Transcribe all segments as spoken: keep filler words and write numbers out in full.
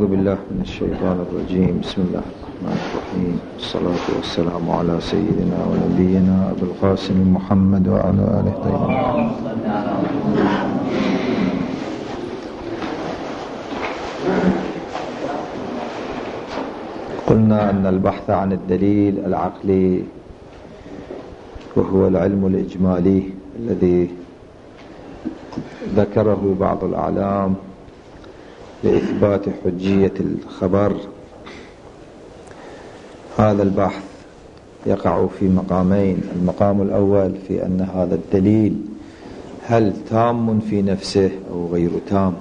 أعوذ بالله من الشيطان الرجيم. بسم الله الرحمن الرحيم. الصلاة والسلام على سيدنا ونبينا أبي القاسم محمد وعلى آله الطيبين. قلنا أن البحث عن الدليل العقلي وهو العلم الإجمالي الذي ذكره بعض الأعلام لإثبات حجية الخبر، هذا البحث يقع في مقامين. المقام الأول في أن هذا الدليل هل تام في نفسه أو غير تام،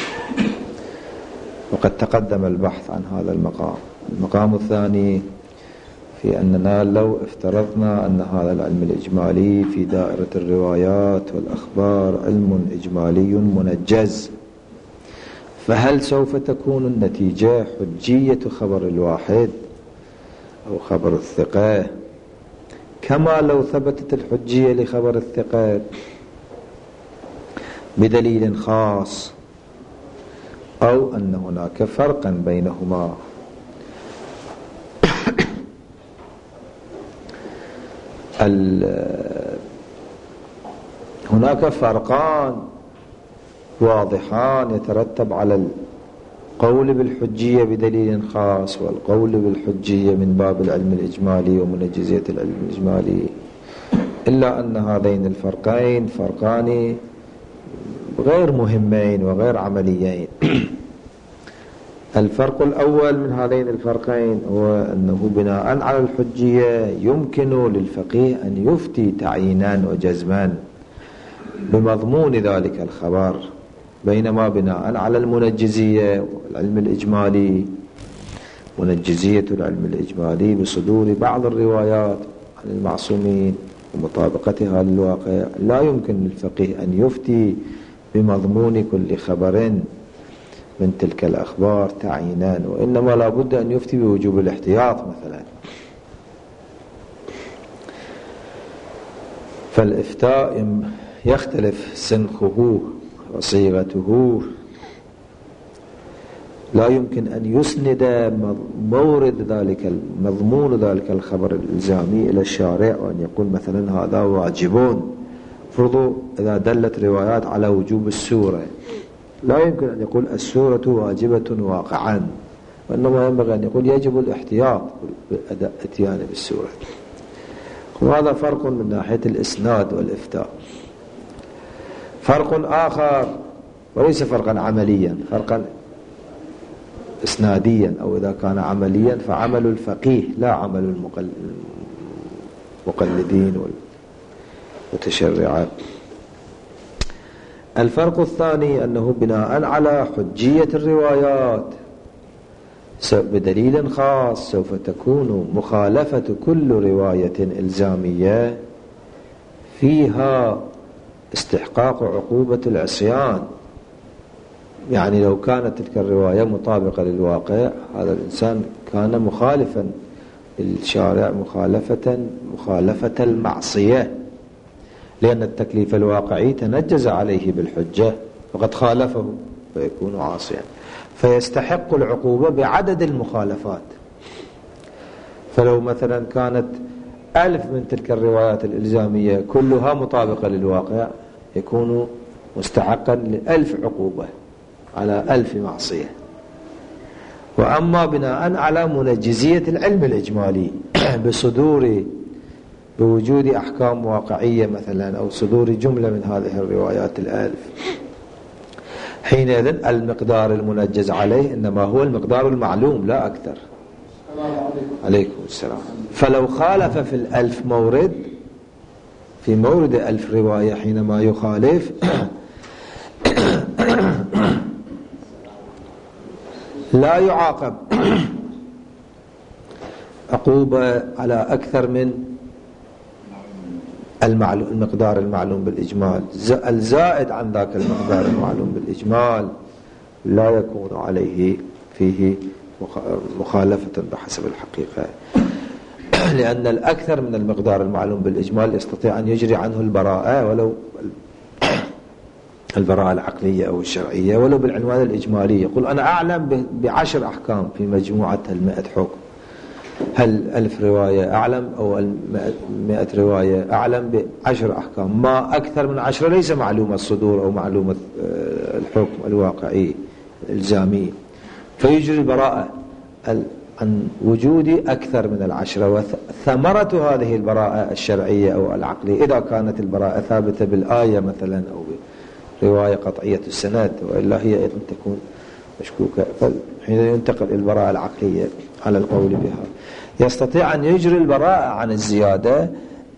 وقد تقدم البحث عن هذا المقام. المقام الثاني في أننا لو افترضنا أن هذا العلم الإجمالي في دائرة الروايات والأخبار علم إجمالي منجز، فهل سوف تكون النتيجة حجية خبر الواحد أو خبر الثقة كما لو ثبتت الحجية لخبر الثقة بدليل خاص، أو أن هناك فرقا بينهما؟ هناك فرقان واضحان يترتب على القول بالحجية بدليل خاص والقول بالحجية من باب العلم الإجمالي ومنجزية العلم الإجمالي، إلا أن هذين الفرقين فرقان غير مهمين وغير عمليين. الفرق الأول من هذين الفرقين هو أنه بناء على الحجية يمكن للفقيه أن يفتي تعيينا وجزما بمضمون ذلك الخبر، بينما بناء على المنجزية والعلم الإجمالي منجزية العلم الإجمالي بصدور بعض الروايات عن المعصومين ومطابقتها للواقع لا يمكن للفقيه أن يفتي بمضمون كل خبر من تلك الأخبار تعيينا، وإنما لا بد أن يفتي بوجوب الاحتياط مثلا. فالإفتاء يختلف سنخه وصيغته، لا يمكن أن يسند مورد ذلك مضمون ذلك الخبر الإلزامي إلى الشارع وأن يقول مثلا هذا واجبون. فرضوا إذا دلت روايات على وجوب السورة، لا يمكن أن يقول السورة واجبة واقعا، وإنما ينبغي أن يقول يجب الاحتياط بالأداء اتيان بالسورة. وهذا فرق من ناحية الإسناد والإفتاء. فرق آخر وليس فرقا عمليا، فرقا إسناديا، أو إذا كان عمليا فعمل الفقيه لا عمل المقلدين والمتشرعات. الفرق الثاني أنه بناء على حجية الروايات بدليل خاص سوف تكون مخالفة كل رواية إلزامية فيها استحقاق عقوبة العصيان. يعني لو كانت تلك الرواية مطابقة للواقع، هذا الإنسان كان مخالفا للشارع مخالفة مخالفة المعصية، لأن التكليف الواقعي تنجز عليه بالحجة وقد خالفه فيكون عاصيا، فيستحق العقوبة بعدد المخالفات. فلو مثلا كانت ألف من تلك الروايات الإلزامية كلها مطابقة للواقع يكون مستحقا لألف عقوبة على ألف معصية. وأما بناء على منجزية العلم الإجمالي بصدور بوجود أحكام واقعية مثلا أو صدور جملة من هذه الروايات الألف، حينئذ المقدار المنجز عليه إنما هو المقدار المعلوم لا أكثر. عليكم السلام. فلو خالف في الألف مورد، في مورد ألف رواية حينما يخالف لا يعاقب عقوبة على أكثر من المقدار المعلوم بالإجمال. الزائد عن ذاك المقدار المعلوم بالإجمال لا يكون عليه فيه مخالفة بحسب الحقيقة، لأن الأكثر من المقدار المعلوم بالإجمال يستطيع أن يجري عنه البراءة ولو البراءة العقلية أو الشرعية ولو بالعنوان الإجمالي، يقول أنا أعلم بعشر أحكام في مجموعة المئة حكم. هل ألف رواية أعلم أو مئة رواية أعلم بعشر أحكام، ما أكثر من عشرة ليس معلومة الصدور أو معلومة الحكم الواقعي الإلزامي، فيجري البراءة عن وجود أكثر من العشرة. وثمرة هذه البراءة الشرعية أو العقلية إذا كانت البراءة ثابتة بالآية مثلا أو رواية قطعية السند، وإلا هي أيضا تكون مشكوكة، فحين ينتقل إلى البراءة العقلية على القول بها يستطيع أن يجري البراءة عن الزيادة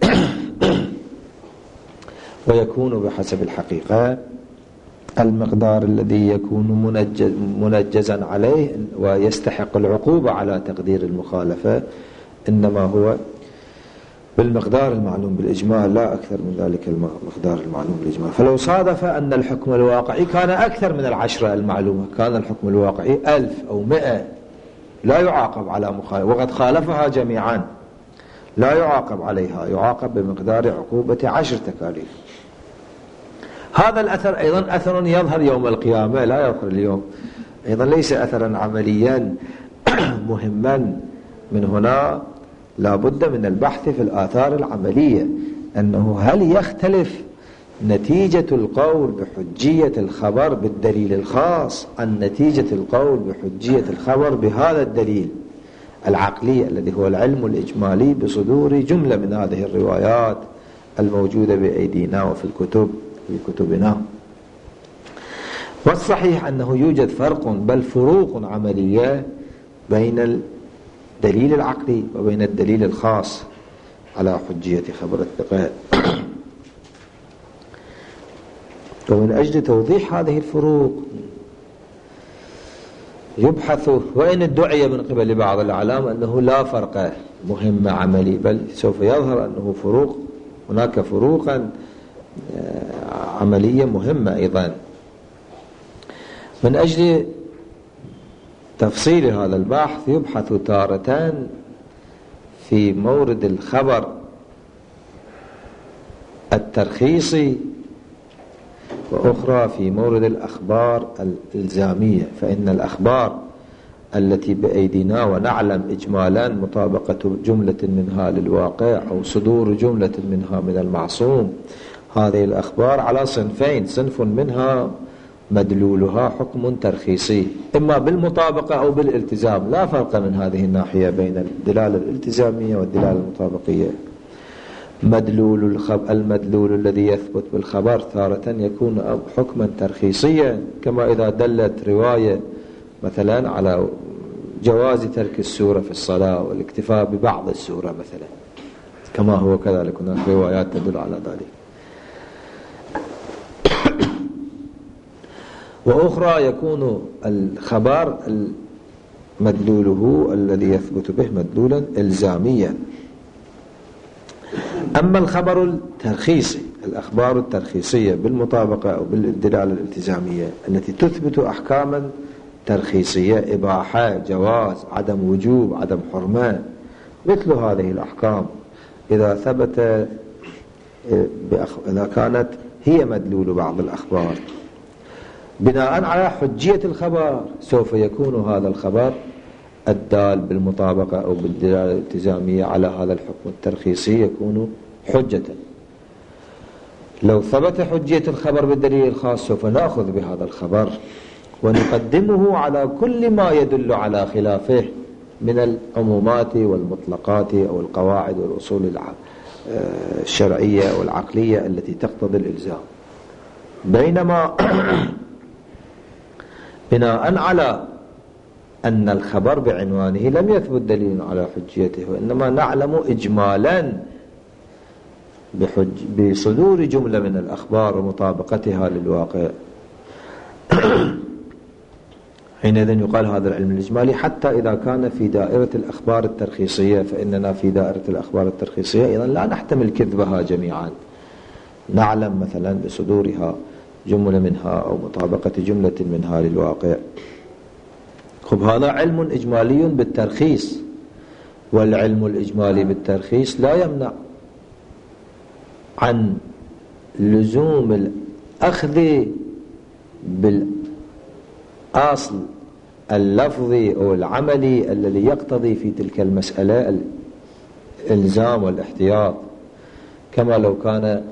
ويكون بحسب الحقيقة المقدار الذي يكون منجز منجزا عليه ويستحق العقوبة على تقدير المخالفة إنما هو بالمقدار المعلوم بالإجمال لا أكثر من ذلك المقدار المعلوم بالإجمال. فلو صادف أن الحكم الواقعي كان أكثر من العشرة المعلومة، كان الحكم الواقعي ألف أو مئة، لا يعاقب على مخالفة، وقد خالفها جميعا لا يعاقب عليها، يعاقب بمقدار عقوبة عشر تكاليف. هذا الأثر أيضا أثر يظهر يوم القيامة، لا يظهر اليوم، أيضا ليس أثرا عمليا مهما. من هنا لا بد من البحث في الآثار العملية، أنه هل يختلف نتيجة القول بحجية الخبر بالدليل الخاص عن نتيجة القول بحجية الخبر بهذا الدليل العقلي الذي هو العلم الإجمالي بصدور جملة من هذه الروايات الموجودة بأيدينا وفي الكتب في كتبنا. والصحيح أنه يوجد فرق بل فروق عملية بين الدليل العقلي وبين الدليل الخاص على حجية خبر الثقة. ومن أجل توضيح هذه الفروق يبحث، وإن ادعي من قبل بعض الأعلام أنه لا فرق مهم عملي، بل سوف يظهر أنه فروق، هناك فروقا عملية مهمة أيضا. من أجل تفصيل هذا البحث يبحث تارة في مورد الخبر الترخيصي وأخرى في مورد الأخبار الإلزامية. فإن الأخبار التي بأيدينا ونعلم إجمالا مطابقة جملة منها للواقع أو صدور جملة منها من المعصوم، هذه الأخبار على صنفين: صنف منها مدلولها حكم ترخيصي إما بالمطابقة أو بالالتزام، لا فرق من هذه الناحية بين الدلالة الالتزامية والدلالة المطابقية. مدلول الخب... المدلول الذي يثبت بالخبر تارة يكون حكما ترخيصيا، كما إذا دلت رواية مثلا على جواز ترك السورة في الصلاة والاكتفاء ببعض السورة مثلا، كما هو كذلك هناك روايات تدل على ذلك. وأخرى يكون الخبر مدلوله الذي يثبت به مدلولا إلزاميا. أما الخبر الترخيصي، الأخبار الترخيصية بالمطابقة أو بالدلالة الالتزامية التي تثبت أحكاما ترخيصية: إباحة، جواز، عدم وجوب، عدم حرمة، مثل هذه الأحكام إذا ثبت بأخ... إذا كانت هي مدلول بعض الأخبار بناء على حجية الخبر، سوف يكون هذا الخبر الدال بالمطابقة أو بالدلالة الالتزامية على هذا الحكم الترخيصي يكون حجة. لو ثبت حجية الخبر بالدليل الخاص سوف نأخذ بهذا الخبر ونقدمه على كل ما يدل على خلافه من العمومات والمطلقات أو القواعد والأصول الشرعية والعقلية التي تقتضي الإلزام. بينما بناء على أن الخبر بعنوانه لم يثبت دليل على حجيته، وإنما نعلم إجمالا بحج بصدور جملة من الأخبار ومطابقتها للواقع، حينئذ يقال هذا العلم الإجمالي. حتى إذا كان في دائرة الأخبار الترخيصية، فإننا في دائرة الأخبار الترخيصية أيضا لا نحتمل كذبها جميعا، نعلم مثلا بصدورها جملة منها أو مطابقة جملة منها للواقع. خب هذا علم إجمالي بالترخيص، والعلم الإجمالي بالترخيص لا يمنع عن لزوم الأخذ بالأصل اللفظي أو العملي الذي يقتضي في تلك المسألة الإلزام والاحتياط، كما لو كان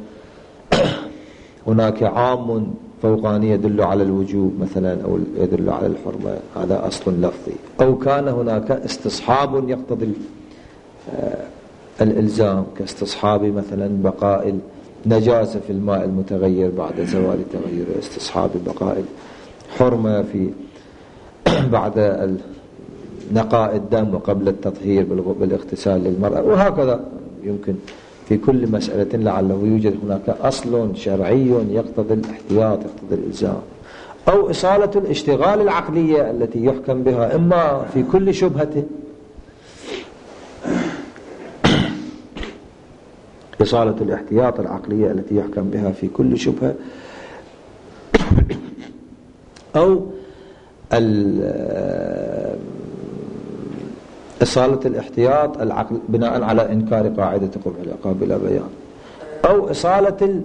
هناك عام فوقاني يدل على الوجوب مثلا أو يدل على الحرمة، هذا أصل لفظي، أو كان هناك استصحاب يقتضي الإلزام كاستصحاب مثلا بقاء النجاسة في الماء المتغير بعد زوال تغير، استصحاب بقاء الحرمة في بعد نقاء الدم وقبل التطهير بالاغتسال للمرأة، وهكذا يمكن في كل مسألة لعله يوجد هناك أصل شرعي يقتضي الاحتياط يقتضي الإلزام، أو إصالة الاشتغال العقلية التي يحكم بها إما في كل شبهة، إصالة الاحتياط العقلية التي يحكم بها في كل شبهة، أو إصالة الاحتياط العقل بناء على إنكار قاعدة قبح العقاب بلا بيان، أو إصالة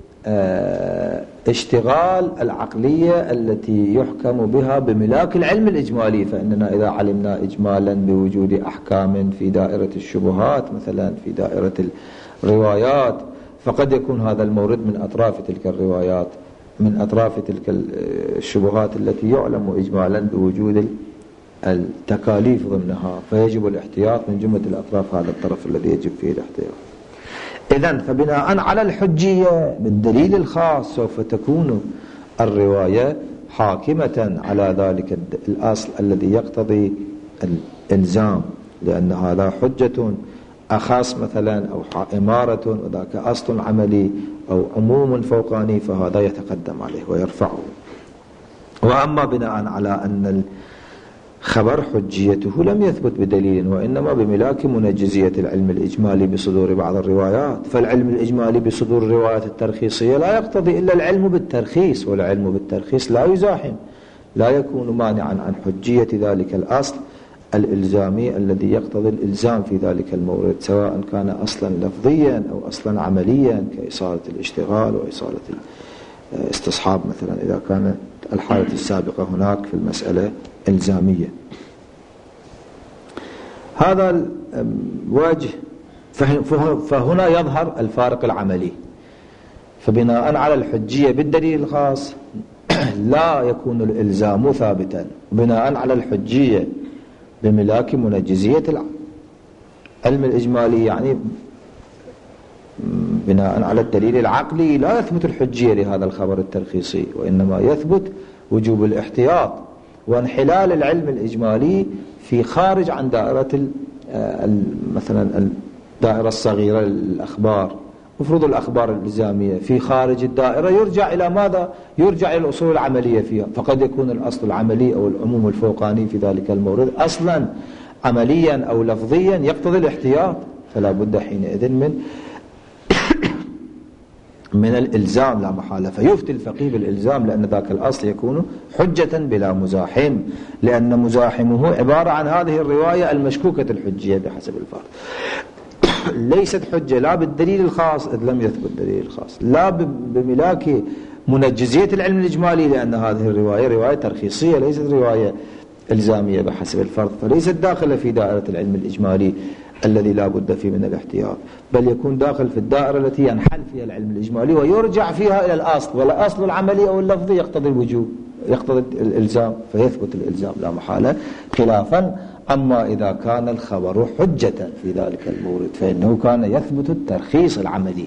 الاشتغال العقلية التي يحكم بها بملاك العلم الإجمالي، فإننا إذا علمنا إجمالا بوجود أحكام في دائرة الشبهات مثلا في دائرة الروايات، فقد يكون هذا المورد من أطراف تلك الروايات من أطراف تلك الشبهات التي يعلم إجمالا بوجود التكاليف ضمنها، فيجب الاحتياط من جملة الأطراف، هذا الطرف الذي يجب فيه الاحتياط. إذن فبناء على الحجية بالدليل الخاص سوف تكون الرواية حاكمة على ذلك الأصل الذي يقتضي الإلزام، لأن هذا حجة أخص مثلا أو إمارة، وذاك أصل عملي أو عموم فوقاني، فهذا يتقدم عليه ويرفعه. وأما بناء على أن الخبر حجيته لم يثبت بدليل وإنما بملاك منجزية العلم الإجمالي بصدور بعض الروايات، فالعلم الإجمالي بصدور الروايات الترخيصية لا يقتضي إلا العلم بالترخيص، والعلم بالترخيص لا يزاحم لا يكون مانعا عن حجية ذلك الأصل الإلزامي الذي يقتضي الإلزام في ذلك المورد، سواء كان أصلا لفظيا أو أصلا عمليا كإصالة الاشتغال وإصالة الاستصحاب مثلا إذا كانت الحالة السابقة هناك في المسألة إلزامية. هذا الوجه، فهنا يظهر الفارق العملي، فبناء على الحجية بالدليل الخاص لا يكون الإلزام ثابتا، بناء على الحجية بملاك منجزية العلم الإجمالي يعني بناء على الدليل العقلي لا يثبت الحجية لهذا الخبر الترخيصي، وإنما يثبت وجوب الاحتياط وانحلال العلم الإجمالي في خارج عن دائرة مثلا الدائرة الصغيرة للأخبار. مفروض الأخبار الإلزامية في خارج الدائرة يرجع إلى ماذا؟ يرجع إلى الأصول العملية فيها، فقد يكون الأصل العملي أو العموم الفوقاني في ذلك المورد أصلا عمليا أو لفظيا يقتضي الاحتياط، فلا بد حينئذ من من الإلزام لا محالة، فيفتي الفقيه بالإلزام لأن ذاك الأصل يكون حجة بلا مزاحم، لأن مزاحمه عبارة عن هذه الرواية المشكوكة الحجية بحسب الفرد، ليست حجة لا بالدليل الخاص إذ لم يثبت الدليل الخاص، لا بملاك منجزية العلم الإجمالي لأن هذه الرواية رواية ترخيصية ليست رواية إلزامية بحسب الفرد، فليست داخلة في دائرة العلم الإجمالي الذي لا بد فيه من الاحتياط، بل يكون داخل في الدائرة التي ينحل فيها العلم الإجمالي ويرجع فيها إلى الأصل، والأصل العملي أو اللفظي يقتضي الوجوب يقتضي الإلزام، فيثبت الإلزام لا محالة، خلافا أما إذا كان الخبر حجة في ذلك المورد فإنه كان يثبت الترخيص العملي.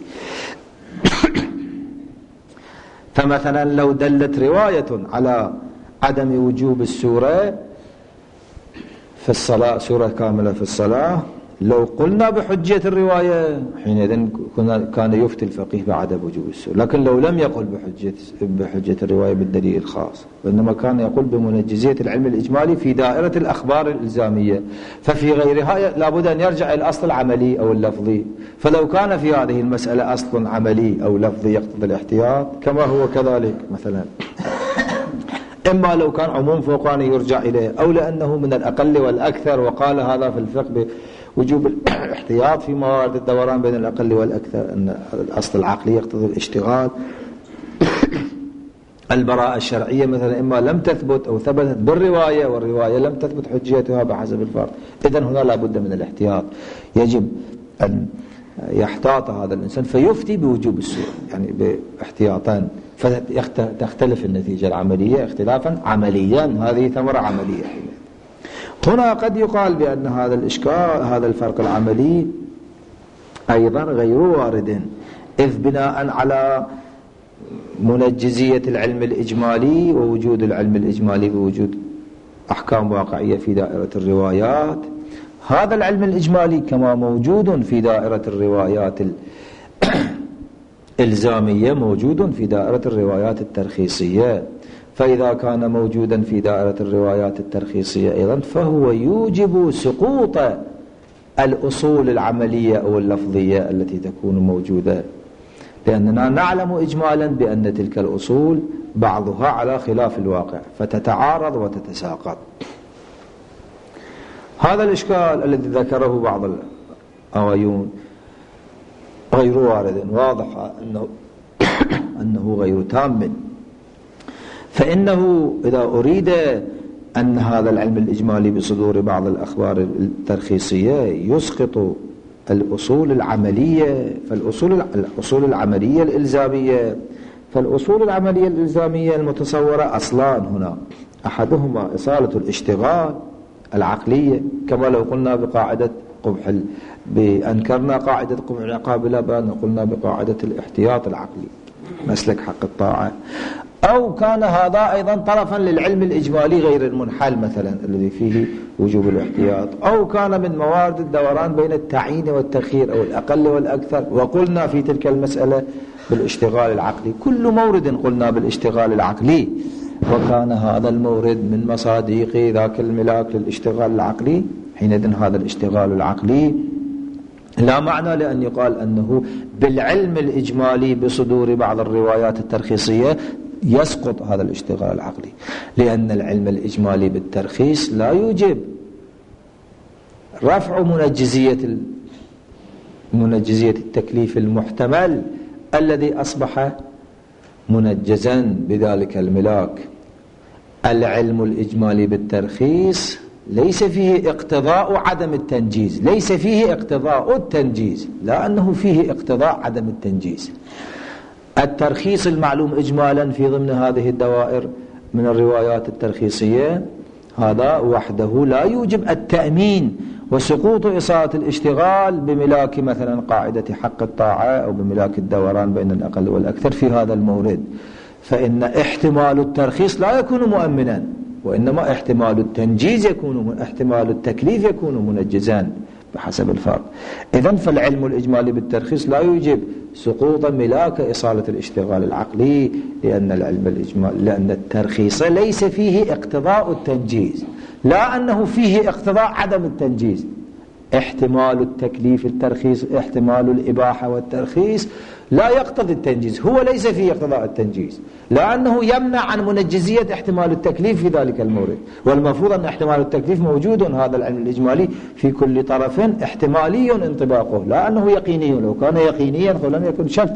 فمثلا لو دلت رواية على عدم وجوب السورة في الصلاة، سورة كاملة في الصلاة، لو قلنا بحجية الرواية حينئذ كان يفتي الفقيه بعدم وجوب السورة، لكن لو لم يقل بحجية, بحجية الرواية بالدليل الخاص، وإنما كان يقول بمنجزية العلم الإجمالي في دائرة الأخبار الإلزامية، ففي غيرها لابد أن يرجع إلى الأصل العملي أو اللفظي، فلو كان في هذه المسألة أصل عملي أو لفظي يقتضي الاحتياط كما هو كذلك مثلا، إما لو كان عموم فوقاني يرجع إليه، أو لأنه من الأقل والأكثر، وقال هذا في الفقه وجوب الاحتياط في موارد الدوران بين الأقل والأكثر، أن الأصل العقلي يقتضي الاشتغال البراءة الشرعية مثلا إما لم تثبت أو ثبتت بالرواية، والرواية لم تثبت حجيتها بحسب الفرد. إذن هنا لا بد من الاحتياط، يجب أن يحتاط هذا الإنسان فيفتي بوجوب السوء، يعني باحتياطان، فتختلف النتيجة العملية اختلافا عمليا، هذه ثمرة عملية. هنا قد يقال بأن هذا الإشكال، هذا الفرق العملي أيضا غير وارد، إذ بناء على منجزية العلم الإجمالي ووجود العلم الإجمالي بوجود أحكام واقعية في دائرة الروايات، هذا العلم الإجمالي كما موجود في دائرة الروايات الإلزامية موجود في دائرة الروايات الترخيصية، فإذا كان موجودا في دائرة الروايات الترخيصية أيضا فهو يوجب سقوط الأصول العملية أو اللفظية التي تكون موجودة، لأننا نعلم إجمالا بأن تلك الأصول بعضها على خلاف الواقع فتتعارض وتتساقط. هذا الإشكال الذي ذكره بعض الأغيون غير وارد، واضح أنه, أنه غير تام، فإنه إذا أريد أن هذا العلم الإجمالي بصدور بعض الأخبار الترخيصية يسقط الأصول العملية، فالأصول الأصول العملية الإلزامية، فالأصول العملية الإلزامية المتصورة أصلان هنا، أحدهما إصالة الاشتغال العقلية، كما لو قلنا بقاعدة قبح بأنكرنا قاعدة قبح العقاب لا بأن قلنا بقاعدة الاحتياط العقلي مسلك حق الطاعة، أو كان هذا أيضا طرفا للعلم الإجمالي غير المنحل مثلا الذي فيه وجوب الاحتياط، أو كان من موارد الدوران بين التعيين والتخيير أو الأقل والأكثر، وقلنا في تلك المسألة بالاشتغال العقلي، كل مورد قلنا بالاشتغال العقلي، وكان هذا المورد من مصادق ذاك الملاك للاشتغال العقلي، حينئذ هذا الاشتغال العقلي لا معنى لأن يقال أنه بالعلم الإجمالي بصدور بعض الروايات الترخيصية يسقط هذا الاشتغال العقلي، لأن العلم الإجمالي بالترخيص لا يوجب رفع منجزية منجزية التكليف المحتمل الذي أصبح منجزا بذلك الملاك. العلم الإجمالي بالترخيص ليس فيه اقتضاء عدم التنجيز، ليس فيه اقتضاء التنجيز، لا أنه فيه اقتضاء عدم التنجيز. الترخيص المعلوم إجمالا في ضمن هذه الدوائر من الروايات الترخيصية هذا وحده لا يوجب التأمين وسقوط إصالة الاشتغال بملاك مثلا قاعدة حق الطاعة أو بملاك الدوران بين الأقل والأكثر في هذا المورد، فإن احتمال الترخيص لا يكون مؤمنا، وإنما احتمال التنجيز يكون، احتمال التكليف يكون منجزان بحسب الفرق. إذن فالعلم الإجمالي بالترخيص لا يوجب سقوط ملاك إصالة الاشتغال العقلي، لأن العلم الإجمالي لأن الترخيص ليس فيه اقتضاء التنجيز، لا أنه فيه اقتضاء عدم التنجيز. احتمال التكليف الترخيص، احتمال الإباحة والترخيص لا يقتضي التنجيز، هو ليس فيه اقتضاء التنجيز، لأنه يمنع عن منجزية احتمال التكليف في ذلك المورد، والمفروض أن احتمال التكليف موجود هذا العلم الإجمالي في كل طرف احتمالي انطباقه، لا أنه يقيني، لو كان يقينيا فلم يكن شك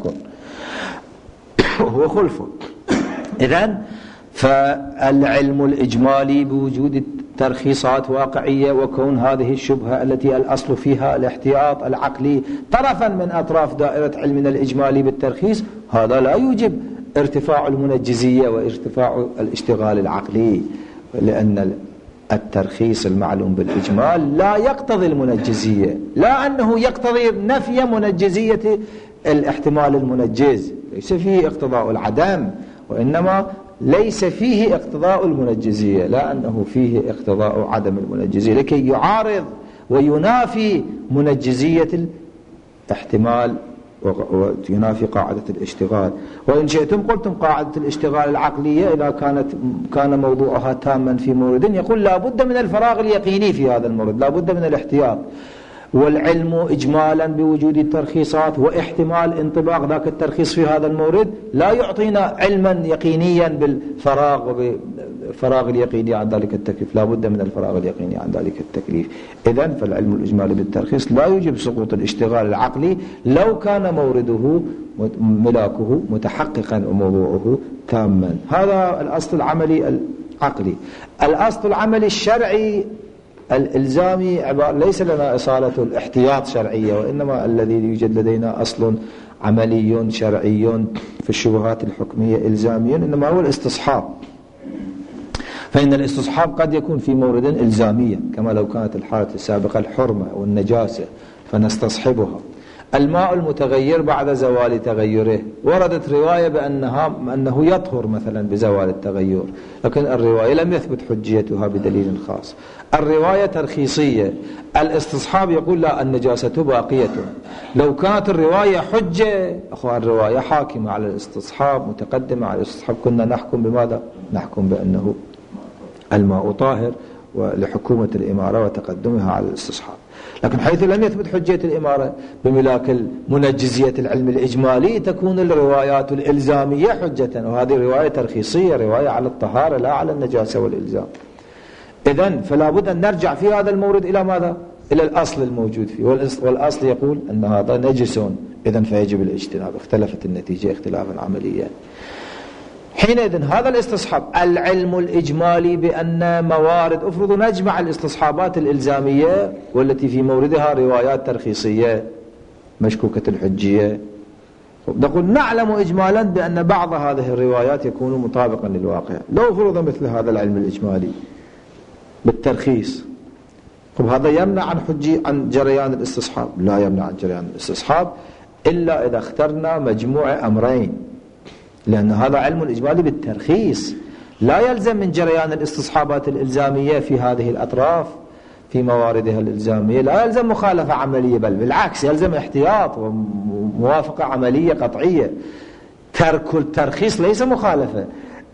هو خلف. إذن فالعلم الإجمالي بوجود ترخيصات واقعية وكون هذه الشبهة التي الأصل فيها الاحتياط العقلي طرفا من أطراف دائرة علمنا الإجمالي بالترخيص، هذا لا يوجب ارتفاع المنجزية وارتفاع الاشتغال العقلي، لأن الترخيص المعلوم بالإجمال لا يقتضي المنجزية، لا أنه يقتضي نفي منجزية الاحتمال المنجز، ليس فيه اقتضاء العدم، وإنما ليس فيه اقتضاء المنجزية، لا أنه فيه اقتضاء عدم المنجزية، لكي يعارض وينافي منجزية الاحتمال وينافي قاعدة الاشتغال. وإن شئتم قلتم قاعدة الاشتغال العقلية إذا كانت كان موضوعها تاما في مورد يقول لا بد من الفراغ اليقيني في هذا المورد، لا بد من الاحتياط، والعلم إجمالا بوجود الترخيصات واحتمال انطباق ذاك الترخيص في هذا المورد لا يعطينا علما يقينيا بالفراغ الفراغ اليقيني عن ذلك التكليف، لا بد من الفراغ اليقيني عن ذلك التكليف. إذن فالعلم الإجمالي بالترخيص لا يوجب سقوط الاشتغال العقلي لو كان مورده ملاكه متحققا وموضوعه تاما. هذا الأصل العملي العقلي. الأصل العملي الشرعي الإلزامي ليس لنا إصالة الاحتياط شرعية، وإنما الذي يوجد لدينا أصل عملي شرعي في الشبهات الحكمية إلزامي، إنما هو الاستصحاب. فإن الاستصحاب قد يكون في مورد إلزاميا، كما لو كانت الحالة السابقة الحرمة والنجاسة فنستصحبها. الماء المتغير بعد زوال تغيره، وردت رواية بأنها أنه يطهر مثلا بزوال التغير، لكن الرواية لم يثبت حجيتها بدليل خاص. الرواية ترخيصية، الاستصحاب يقول لا، النجاسة باقية. لو كانت الرواية حجة أخوان، الرواية حاكمة على الاستصحاب، متقدمة على الاستصحاب، كنا نحكم بماذا؟ نحكم بأنه الماء طاهر، ولحكومة الإمارة وتقدمها على الاستصحاب. لكن حيث لم يثبت حجية الإمارة بملاك المنجزية العلم الإجمالي، تكون الروايات الإلزامية حجة، وهذه رواية ترخيصية، رواية على الطهارة لا على النجاسة والإلزام. إذن فلا بد أن نرجع في هذا المورد إلى ماذا؟ إلى الأصل الموجود فيه، والأصل يقول أن هذا نجس، إذن فيجب الاجتناب. اختلفت النتيجة اختلافا عمليا. حينئذ هذا الاستصحاب العلم الإجمالي بأن موارد، أفرض نجمع الاستصحابات الإلزامية والتي في موردها روايات ترخيصية مشكوكة الحجية، نقول نعلم إجمالا بأن بعض هذه الروايات يكون مطابقا للواقع. لو فرض مثل هذا العلم الإجمالي بالترخيص، طب هذا يمنع عن حجي عن جريان الاستصحاب؟ لا يمنع عن جريان الاستصحاب إلا إذا اخترنا مجموع أمرين، لأن هذا علم الإجمالي بالترخيص، لا يلزم من جريان الاستصحابات الإلزامية في هذه الأطراف في مواردها الإلزامية، لا يلزم مخالفة عملية، بل بالعكس يلزم احتياط وموافقة عملية قطعية. ترك الترخيص ليس مخالفة.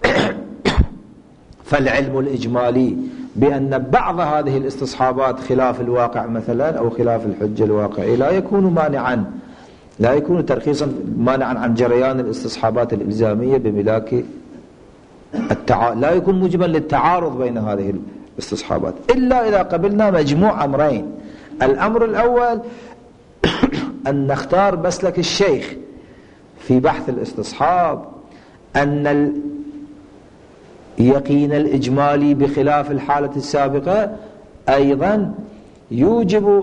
فالعلم الإجمالي بأن بعض هذه الاستصحابات خلاف الواقع مثلا أو خلاف الحجة الواقعية لا يكون مانعا، لا يكون ترخيصا مانعا عن جريان الاستصحابات الإلزامية بملاك التع... لا يكون موجبا للتعارض بين هذه الاستصحابات، إلا إذا قبلنا مجموع أمرين. الأمر الأول أن نختار مسلك الشيخ في بحث الاستصحاب، أن اليقين الإجمالي بخلاف الحالة السابقة أيضا يوجب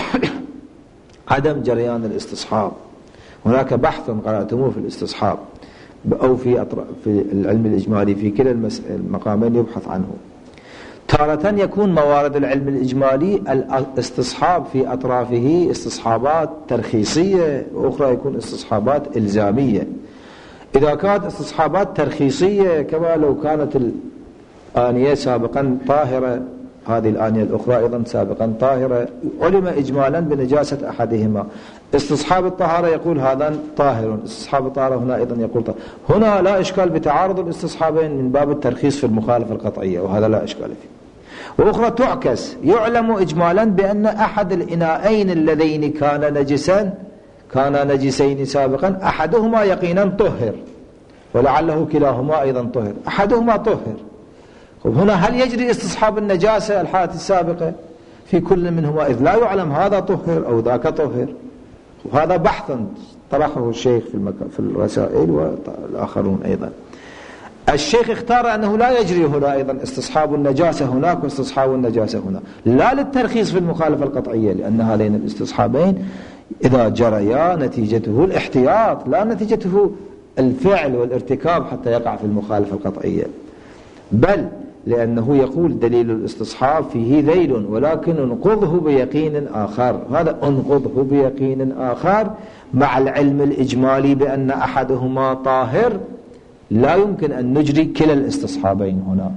عدم جريان الاستصحاب. هناك بحث قرأتموه في الاستصحاب أو في, في العلم الإجمالي في كلا المقامين يبحث عنه. تارة يكون موارد العلم الإجمالي الاستصحاب في أطرافه استصحابات ترخيصية، وأخرى يكون استصحابات إلزامية. إذا كانت استصحابات ترخيصية كما لو كانت الآنية سابقا طاهرة، هذه الآنية الأخرى أيضا سابقا طاهرة، علم إجمالا بنجاسة أحدهما، استصحاب الطهارة يقول هذا طاهر، استصحاب الطهارة هنا أيضا يقول طاهر. هنا لا إشكال بتعارض الاستصحابين من باب الترخيص في المخالفة القطعية، وهذا لا إشكال فيه. وأخرى تعكس، يعلم إجمالا بأن أحد الإناءين اللذين كان نجسا كان نجسين سابقا أحدهما يقينا طهر، ولعله كلاهما أيضا طهر، أحدهما طهر. هنا هل يجري استصحاب النجاسة الحالة السابقة في كل منهما، إذ لا يعلم هذا طهر أو ذاك طهر؟ وهذا بحث طرحه الشيخ في, المك... في الرسائل والآخرون أيضا. الشيخ اختار أنه لا يجري هنا أيضا استصحاب النجاسة هناك واستصحاب النجاسة هنا، لا للترخيص في المخالفة القطعية، لأن هذين الاستصحابين إذا جريا نتيجته الاحتياط لا نتيجته الفعل والارتكاب حتى يقع في المخالفة القطعية، بل لأنه يقول دليل الاستصحاب فيه ذيل، ولكن انقضه بيقين آخر. هذا انقضه بيقين آخر مع العلم الإجمالي بأن أحدهما طاهر، لا يمكن أن نجري كلا الاستصحابين هنا.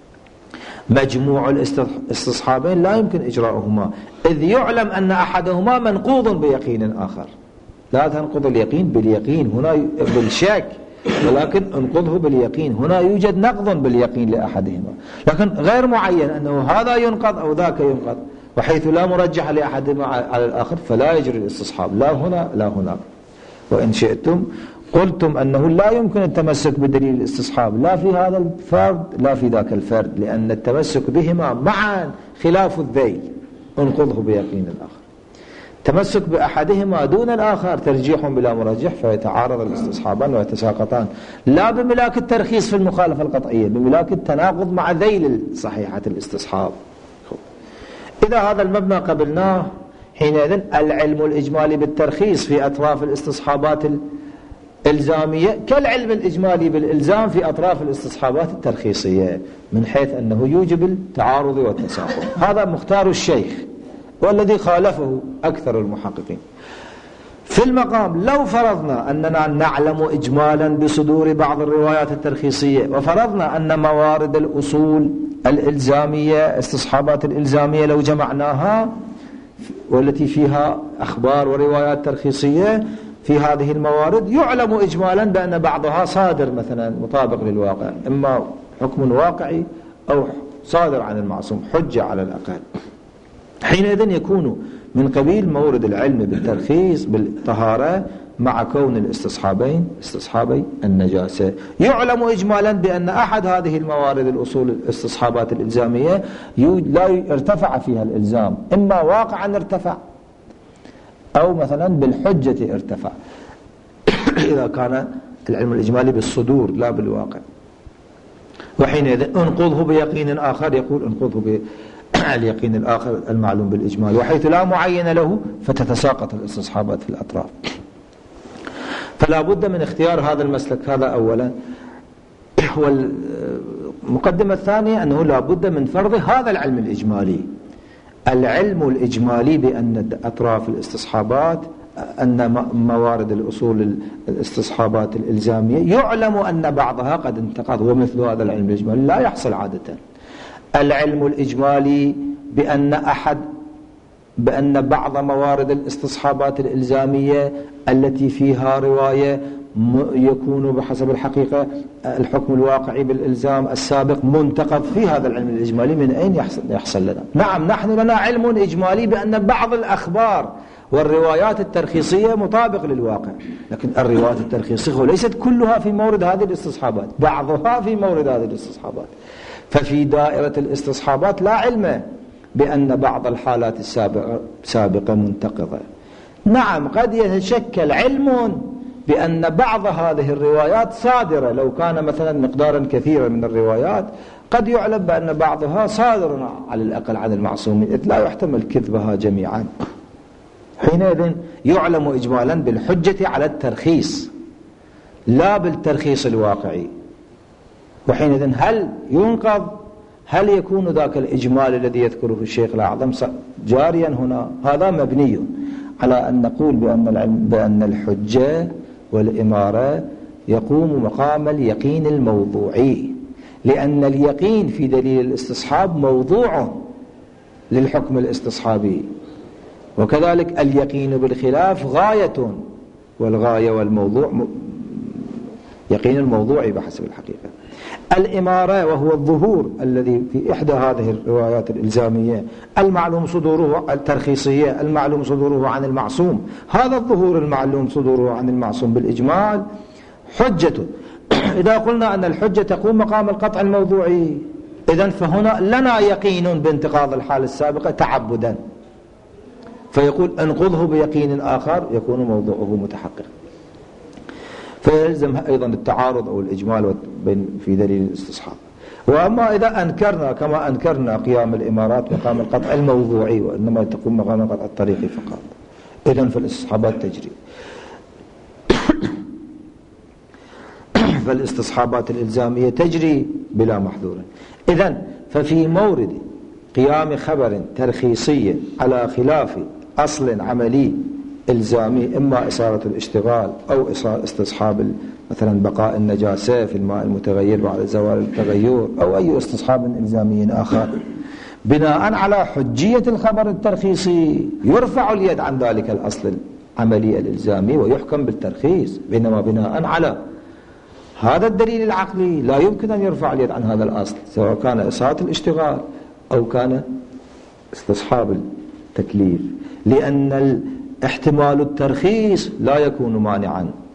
مجموع الاستصحابين لا يمكن إجراؤهما، إذ يعلم أن أحدهما منقوض بيقين آخر. لا تنقض اليقين باليقين هنا بالشك، ولكن انقضه باليقين هنا يوجد نقض باليقين لأحدهما، لكن غير معين أنه هذا ينقض أو ذاك ينقض، وحيث لا مرجح لأحدهما على الآخر فلا يجري الاستصحاب لا هنا لا هناك. وإن شئتم قلتم أنه لا يمكن التمسك بدليل الاستصحاب لا في هذا الفرد لا في ذاك الفرد، لأن التمسك بهما معا خلاف الذيل، انقضه بيقين الآخر. تمسك بأحدهما دون الآخر ترجيح بلا مرجح، فيتعارض الاستصحابان ويتساقطان، لا بملاك الترخيص في المخالفة القطعية، بملاك التناقض مع ذيل صحيحة الاستصحاب. إذا هذا المبنى قبلناه، حينئذ العلم الإجمالي بالترخيص في أطراف الاستصحابات الإلزامية كالعلم الإجمالي بالإلزام في أطراف الاستصحابات الترخيصية، من حيث أنه يوجب التعارض والتساقط. هذا مختار الشيخ والذي خالفه أكثر المحققين. في المقام لو فرضنا أننا نعلم إجمالا بصدور بعض الروايات الترخيصية، وفرضنا أن موارد الأصول الإلزامية استصحابات الإلزامية لو جمعناها والتي فيها أخبار وروايات ترخيصية، في هذه الموارد يعلم إجمالا بأن بعضها صادر مثلا مطابق للواقع، إما حكم واقعي أو صادر عن المعصوم، حجة على الأقل. حينئذ يكون من قبيل مورد العلم بالترخيص بالطهارة مع كون الاستصحابين استصحابي النجاسة. يعلم إجمالا بأن أحد هذه الموارد الأصول الاستصحابات الإلزامية لا يرتفع فيها الإلزام، إما واقعا ارتفع أو مثلا بالحجة ارتفع إذا كان العلم الإجمالي بالصدور لا بالواقع. وحينئذ انقضه بيقين آخر، يقول انقضه باليقين الآخر المعلوم بالإجمال، وحيث لا معين له فتتساقط الاستصحابات في الأطراف. فلا بد من اختيار هذا المسلك، هذا أولا. والمقدمة الثانية أنه لا بد من فرض هذا العلم الإجمالي، العلم الإجمالي بأن أطراف الاستصحابات، أن موارد الأصول الاستصحابات الإلزامية يعلم أن بعضها قد انتقض، ومثل هذا العلم الإجمالي لا يحصل عادة. العلم الإجمالي بأن أحد بأن بعض موارد الاستصحابات الإلزامية التي فيها رواية يكون بحسب الحقيقة الحكم الواقعي بالإلزام السابق منتقض، في هذا العلم الإجمالي من أين يحصل, يحصل لنا؟ نعم، نحن لنا علم إجمالي بأن بعض الأخبار والروايات الترخيصية مطابق للواقع، لكن الروايات الترخيصية ليست كلها في مورد هذه الاستصحابات، بعضها في مورد هذه الاستصحابات. ففي دائرة الاستصحابات لا علم بأن بعض الحالات السابقة سابقة منتقضة. نعم، قد يتشكل علم بأن بعض هذه الروايات صادرة، لو كان مثلا مقدارا كثيرا من الروايات قد يعلم بأن بعضها صادر على الأقل عن المعصومين، إذ لا يحتمل كذبها جميعا. حينئذ يعلم إجمالا بالحجة على الترخيص لا بالترخيص الواقعي. وحينئذ هل ينقض؟ هل يكون ذاك الإجمال الذي يذكره الشيخ الأعظم جاريا هنا؟ هذا مبني على أن نقول بأن العلم بأن الحجة والإمارة يقوم مقام اليقين الموضوعي، لأن اليقين في دليل الاستصحاب موضوع للحكم الاستصحابي، وكذلك اليقين بالخلاف غاية، والغاية والموضوع يقين الموضوعي بحسب الحقيقة. الإمارة وهو الظهور الذي في إحدى هذه الروايات الإلزامية المعلوم صدوره الترخيصية المعلوم صدوره عن المعصوم، هذا الظهور المعلوم صدوره عن المعصوم بالإجمال حجة. إذا قلنا أن الحجة تقوم مقام القطع الموضوعي، إذن فهنا لنا يقين بانتقاض الحال السابقة تعبدا، فيقول انقضه بيقين آخر يكون موضوعه متحقق. فيلزم أيضا التعارض أو الإجمال في دليل الاستصحاب. وأما إذا أنكرنا كما أنكرنا قيام الإمارات مقام القطع الموضوعي وإنما تقوم مقام القطع الطريقي فقط، إذن فالاستصحابات تجري. فالاستصحابات الإلزامية تجري بلا محذور. إذن ففي مورد قيام خبر ترخيصي على خلاف أصل عملي إلزامي، إما إصارة الاشتغال أو استصحاب مثلا بقاء النجاسة في الماء المتغير بعد زوال التغير، أو أي استصحاب إلزامي آخر، بناء على حجية الخبر الترخيصي يرفع اليد عن ذلك الأصل العملي الإلزامي ويحكم بالترخيص، بينما بناء على هذا الدليل العقلي لا يمكن أن يرفع اليد عن هذا الأصل، سواء كان إصارة الاشتغال أو كان استصحاب التكليف، لأن احتمال الترخيص لا يكون مانعا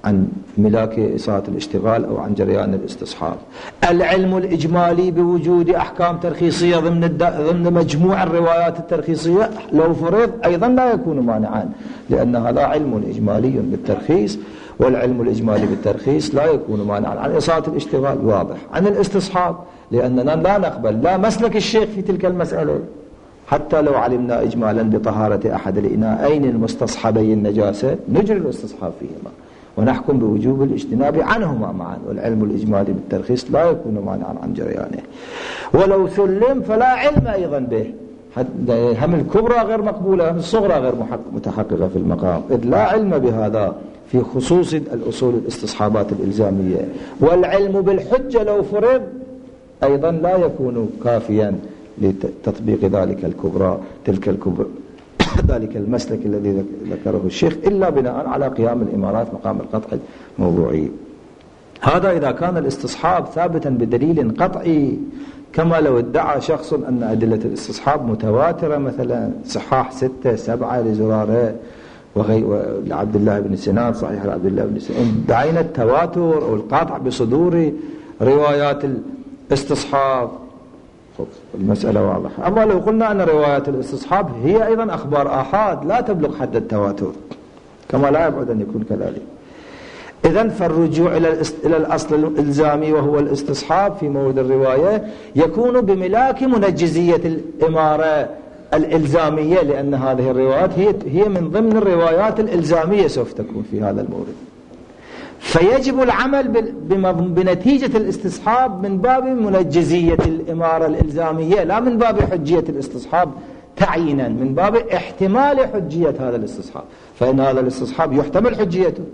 عن ملاك إصالة الاشتغال أو عن جريان الاستصحاب. العلم الإجمالي بوجود أحكام ترخيصية ضمن الد... ضمن مجموع الروايات الترخيصية لو فرض أيضا لا يكون مانعا، لأن هذا علم إجمالي بالترخيص، والعلم الإجمالي بالترخيص لا يكون مانعا عن إصالة الاشتغال، واضح. عن الاستصحاب لأننا لا نقبل لا مسلك الشيخ في تلك المسألة، حتى لو علمنا إجمالا بطهارة أحد الإناءين المستصحبي النجاسة نجري الاستصحاب فيهما ونحكم بوجوب الاجتناب عنهما معا، والعلم الإجمالي بالترخيص لا يكون مانعا عن جريانه. ولو سلم فلا علم أيضا به، هم الكبرى غير مقبولة هم الصغرى غير متحققة في المقام، إذ لا علم بهذا في خصوص الأصول الاستصحابات الإلزامية. والعلم بالحجة لو فرض أيضا لا يكون كافيا لتطبيق ذلك الكبرى تلك الكبرى ذلك المسلك الذي ذكره الشيخ، إلا بناء على قيام الإمارات مقام القطع الموضوعي. هذا إذا كان الاستصحاب ثابتا بدليل قطعي، كما لو ادعى شخص أن أدلة الاستصحاب متواترة، مثلا صحاح ستة سبعة لزرارة ولعبد الله بن سنان، صحيح لعبد الله بن سنان، ادعينا التواتر أو القطع بصدور روايات الاستصحاب، المسألة واضحة. أما لو قلنا أن روايات الاستصحاب هي أيضا أخبار آحاد لا تبلغ حد التواتر، كما لا يبعد أن يكون كذلك، إذن فالرجوع إلى الأصل الإلزامي وهو الاستصحاب في مورد الرواية يكون بملاك منجزية الإمارة الإلزامية، لأن هذه الروايات هي هي من ضمن الروايات الإلزامية سوف تكون في هذا المورد. فيجب العمل بنتيجة الاستصحاب من باب منجزية الإمارة الإلزامية، لا من باب حجية الاستصحاب تعيينا، من باب احتمال حجية هذا الاستصحاب، فإن هذا الاستصحاب يحتمل حجيته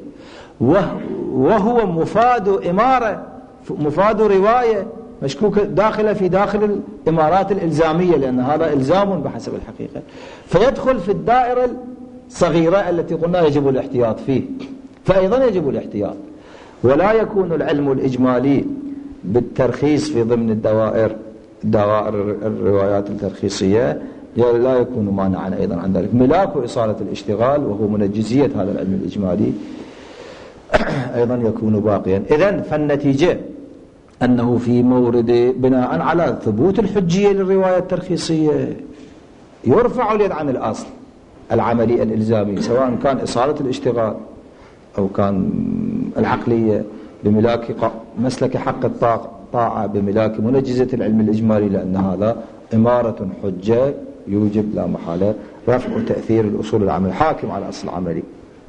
وهو مفاد إمارة، مفاد رواية مشكوك داخلة في داخل الإمارات الإلزامية، لأن هذا إلزام بحسب الحقيقة، فيدخل في الدائرة الصغيرة التي قلنا يجب الاحتياط فيه، فأيضا يجب الاحتياط. ولا يكون العلم الإجمالي بالترخيص في ضمن الدوائر دوائر الروايات الترخيصية لا يكون مانعا أيضا عن ذلك. ملاك إصالة الاشتغال وهو منجزية هذا العلم الإجمالي أيضا يكون باقيا. إذن فالنتيجة أنه في مورد بناء على ثبوت الحجية للرواية الترخيصية يرفع اليد عن الأصل العملي الإلزامي، سواء كان إصالة الاشتغال أو كان العقلية بملاك مسلك حق الطاعة بملاك منجزة العلم الإجمالي، لأن هذا إمارة حجة يوجب لا محالة رفع تأثير الأصول العملية حاكم على الأصل العملي.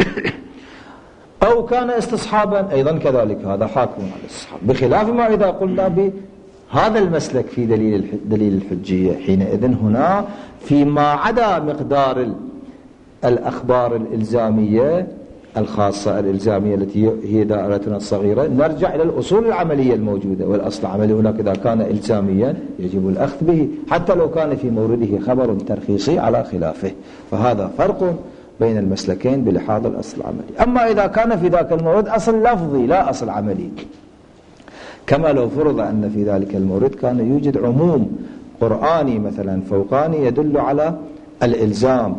أو كان استصحابا أيضا كذلك هذا حاكم على الاستصحاب، بخلاف ما إذا قلنا بهذا المسلك في دليل دليل الحجية، حينئذ هنا فيما عدا مقدار الأخبار الإلزامية الخاصة الإلزامية التي هي دائرتنا الصغيرة نرجع إلى الأصول العملية الموجودة، والأصل العملي هناك إذا كان إلزاميا يجب الأخذ به حتى لو كان في مورده خبر ترخيصي على خلافه، فهذا فرق بين المسلكين بلحاظ الأصل العملي. أما إذا كان في ذاك المورد أصل لفظي لا أصل عملي، كما لو فرض أن في ذلك المورد كان يوجد عموم قرآني مثلا فوقاني يدل على الإلزام،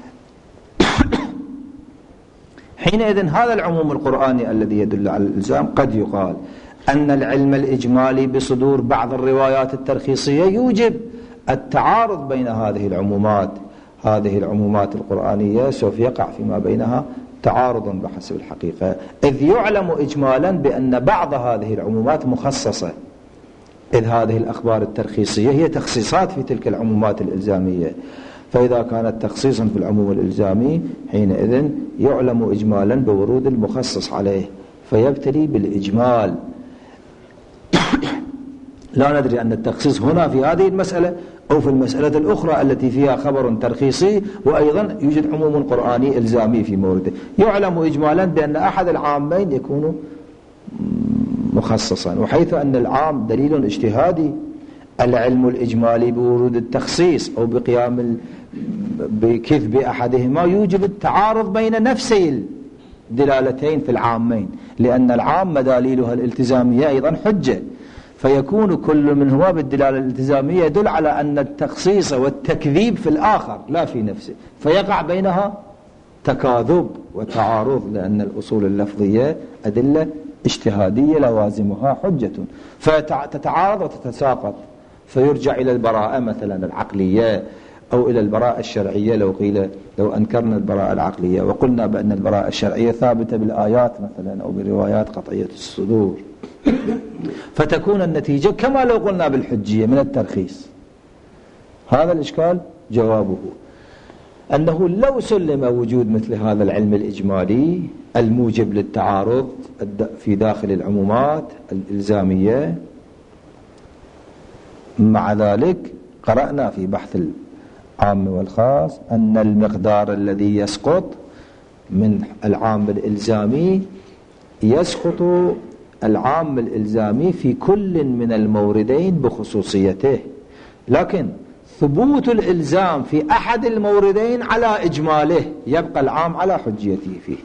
حينئذ هذا العموم القرآني الذي يدل على الإلزام قد يقال أن العلم الإجمالي بصدور بعض الروايات الترخيصية يوجب التعارض بين هذه العمومات. هذه العمومات القرآنية سوف يقع فيما بينها تعارض بحسب الحقيقة، إذ يعلم إجمالا بأن بعض هذه العمومات مخصصة، إذ هذه الأخبار الترخيصية هي تخصيصات في تلك العمومات الإلزامية، فإذا كانت تخصيصا في العموم الإلزامي حينئذ يعلم إجمالا بورود المخصص عليه فيبتلي بالإجمال. لا ندري أن التخصيص هنا في هذه المسألة أو في المسألة الأخرى التي فيها خبر ترخيصي وأيضا يوجد عموم قرآني إلزامي في مورده، يعلم إجمالا بأن أحد العامين يكون مخصصا، وحيث أن العام دليل اجتهادي العلم الإجمالي بورود التخصيص أو بقيام بكذب أحدهما يوجب التعارض بين نفسي الدلالتين في العامين، لأن العام مداليلها الالتزامية أيضا حجة، فيكون كل منهما بالدلالة الالتزامية يدل على أن التخصيص والتكذيب في الآخر لا في نفسه، فيقع بينها تكاذب وتعارض، لأن الأصول اللفظية أدلة اجتهادية لوازمها حجة، فتتعارض وتتساقط، فيرجع إلى البراءة مثلا العقلية أو إلى البراءة الشرعية. لو قيل لو أنكرنا البراءة العقلية وقلنا بأن البراءة الشرعية ثابتة بالآيات مثلا أو بروايات قطعية الصدور، فتكون النتيجة كما لو قلنا بالحجية من الترخيص. هذا الإشكال جوابه أنه لو سلم وجود مثل هذا العلم الإجمالي الموجب للتعارض في داخل العمومات الإلزامية، مع ذلك قرأنا في بحث العام والخاص أن المقدار الذي يسقط من العام الإلزامي يسقط العام الإلزامي في كل من الموردين بخصوصيته، لكن ثبوت الإلزام في أحد الموردين على إجماله يبقى العام على حجيته فيه.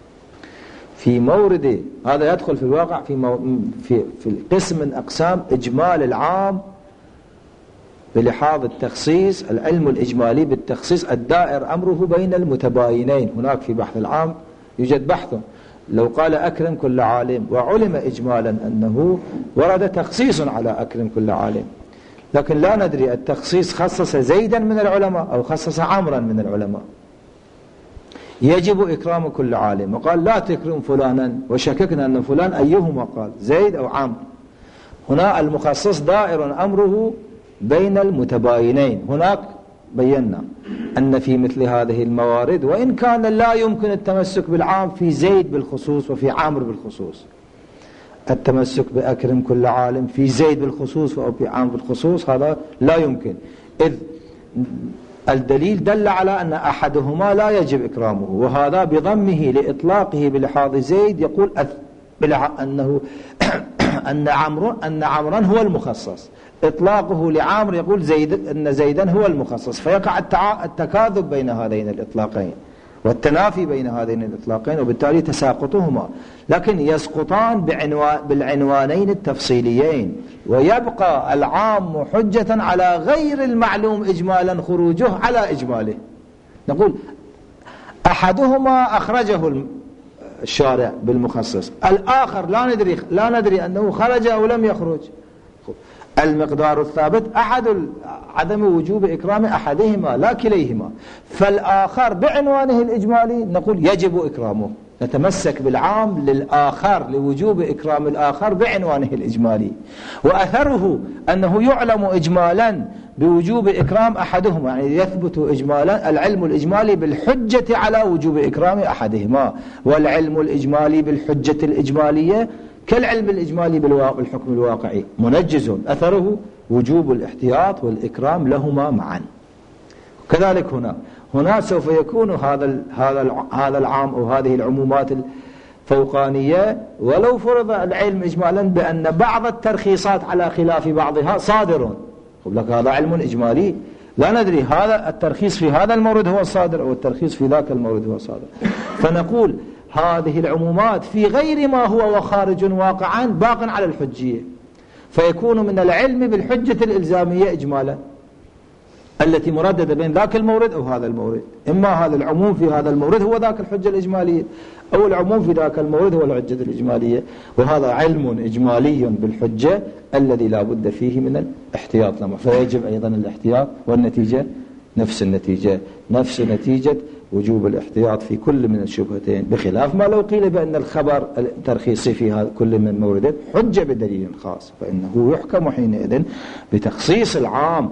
في مورد هذا يدخل في الواقع في, مو في, في قسم من أقسام إجمال العام بلحاظ التخصيص، العلم الإجمالي بالتخصيص الدائر أمره بين المتباينين. هناك في بحث العام يوجد بحث لو قال أكرم كل عالم، وعلم إجمالا أنه ورد تخصيص على أكرم كل عالم، لكن لا ندري التخصيص خصص زيدا من العلماء أو خصص عمرا من العلماء. يجب إكرام كل عالم، وقال لا تكرم فلانا، وشككنا أن فلان أيهما قال زيد أو عمرو. هنا المخصص دائر أمره بين المتباينين. هناك بينا أن في مثل هذه الموارد وإن كان لا يمكن التمسك بالعام في زيد بالخصوص وفي عمرو بالخصوص، التمسك بأكرم كل عالم في زيد بالخصوص أو في عمرو بالخصوص هذا لا يمكن، إذ الدليل دل على أن أحدهما لا يجب إكرامه، وهذا بضمه لإطلاقه بلحاظ زيد يقول أنه أن عمرو أن عمرا هو المخصص، إطلاقه لعامر يقول زيد أن زيدا هو المخصص، فيقع التكاذب بين هذين الإطلاقين والتنافي بين هذين الإطلاقين، وبالتالي تساقطهما، لكن يسقطان بالعنوانين التفصيليين، ويبقى العام حجة على غير المعلوم إجمالا خروجه على إجماله. نقول أحدهما أخرجه الشارع بالمخصص، الآخر لا ندري لا ندري أنه خرج أو لم يخرج. المقدار الثابت أحد عدم وجوب إكرام أحدهما لا كليهما، فالآخر بعنوانه الإجمالي نقول يجب إكرامه، نتمسك بالعام للآخر لوجوب إكرام الآخر بعنوانه الإجمالي، وأثره أنه يعلم إجمالا بوجوب إكرام أحدهما، يعني يثبت إجمالا العلم الإجمالي بالحجة على وجوب إكرام أحدهما، والعلم الإجمالي بالحجة الإجمالية كالعلم الإجمالي بالحكم الواقعي منجز، أثره وجوب الاحتياط والإكرام لهما معا. كذلك هنا هنا سوف يكون هذا هذا هذا العام أو هذه العمومات الفوقانية ولو فرض العلم إجمالا بأن بعض الترخيصات على خلاف بعضها صادر، خب لك هذا علم إجمالي لا ندري هذا الترخيص في هذا المورد هو الصادر أو الترخيص في ذاك المورد هو الصادر، فنقول هذه العمومات في غير ما هو وخارج واقعا باق على الحجية، فيكون من العلم بالحجة الإلزامية إجمالا التي مرددة بين ذاك المورد أو هذا المورد، إما هذا العموم في هذا المورد هو ذاك الحجة الإجمالية، أو العموم في ذاك المورد هو الحجة الإجمالية، وهذا علم إجمالي بالحجة الذي لا بد فيه من الاحتياط لما، فيجب أيضا الاحتياط، والنتيجة نفس النتيجة نفس نتيجة وجوب الاحتياط في كل من الشبهتين، بخلاف ما لو قيل بأن الخبر الترخيصي في كل من موردين حجة بدليل خاص، فإنه يحكم حينئذ بتخصيص العام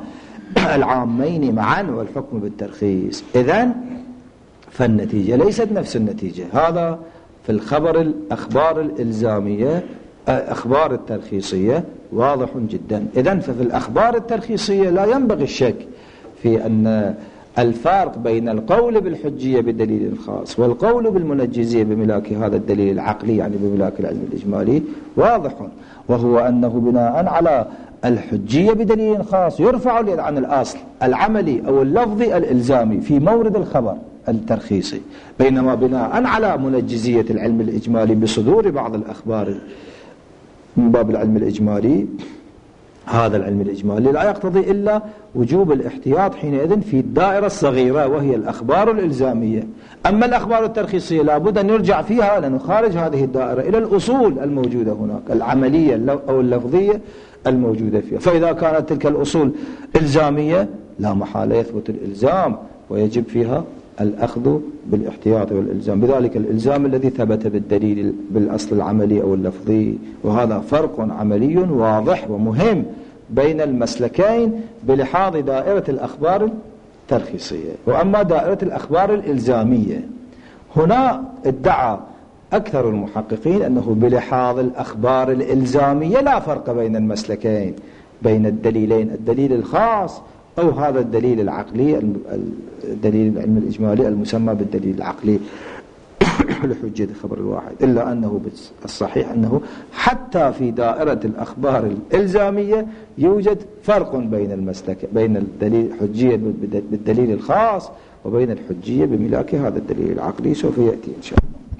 العامين معا والحكم بالترخيص. إذن فالنتيجة ليست نفس النتيجة، هذا في الخبر الأخبار الإلزامية أخبار الترخيصية واضح جدا. إذن ففي الأخبار الترخيصية لا ينبغي الشك في أن الفارق بين القول بالحجية بدليل خاص والقول بالمنجزية بملاك هذا الدليل العقلي يعني بملاك العلم الإجمالي واضح، وهو أنه بناء على الحجية بدليل خاص يرفع اليد عن الأصل العملي أو اللفظي الإلزامي في مورد الخبر الترخيصي، بينما بناء على منجزية العلم الإجمالي بصدور بعض الأخبار من باب العلم الإجمالي هذا العلم الإجمالي لا يقتضي إلا وجوب الاحتياط حينئذ في الدائرة الصغيرة وهي الأخبار الإلزامية. أما الأخبار الترخيصية لابد أن نرجع فيها لنخارج هذه الدائرة إلى الأصول الموجودة هناك العملية أو اللفظية الموجودة فيها. فإذا كانت تلك الأصول إلزامية لا محالة يثبت الإلزام ويجب فيها الأخذ بالاحتياط والإلزام، بذلك الإلزام الذي ثبت بالدليل بالأصل العملي أو اللفظي. وهذا فرق عملي واضح ومهم بين المسلكين بلحاظ دائرة الأخبار الترخيصية. وأما دائرة الأخبار الإلزامية هنا ادعى أكثر المحققين أنه بلحاظ الأخبار الإلزامية لا فرق بين المسلكين، بين الدليلين، الدليل الخاص أو هذا الدليل العقلي، الدليل العلم الإجمالي المسمى بالدليل العقلي لحجية الخبر الواحد. إلا أنه الصحيح أنه حتى في دائرة الأخبار الإلزامية يوجد فرق بين المسلك، بين الدليل حجية بالدليل الخاص وبين الحجية بملاك هذا الدليل العقلي، سوف يأتي إن شاء الله.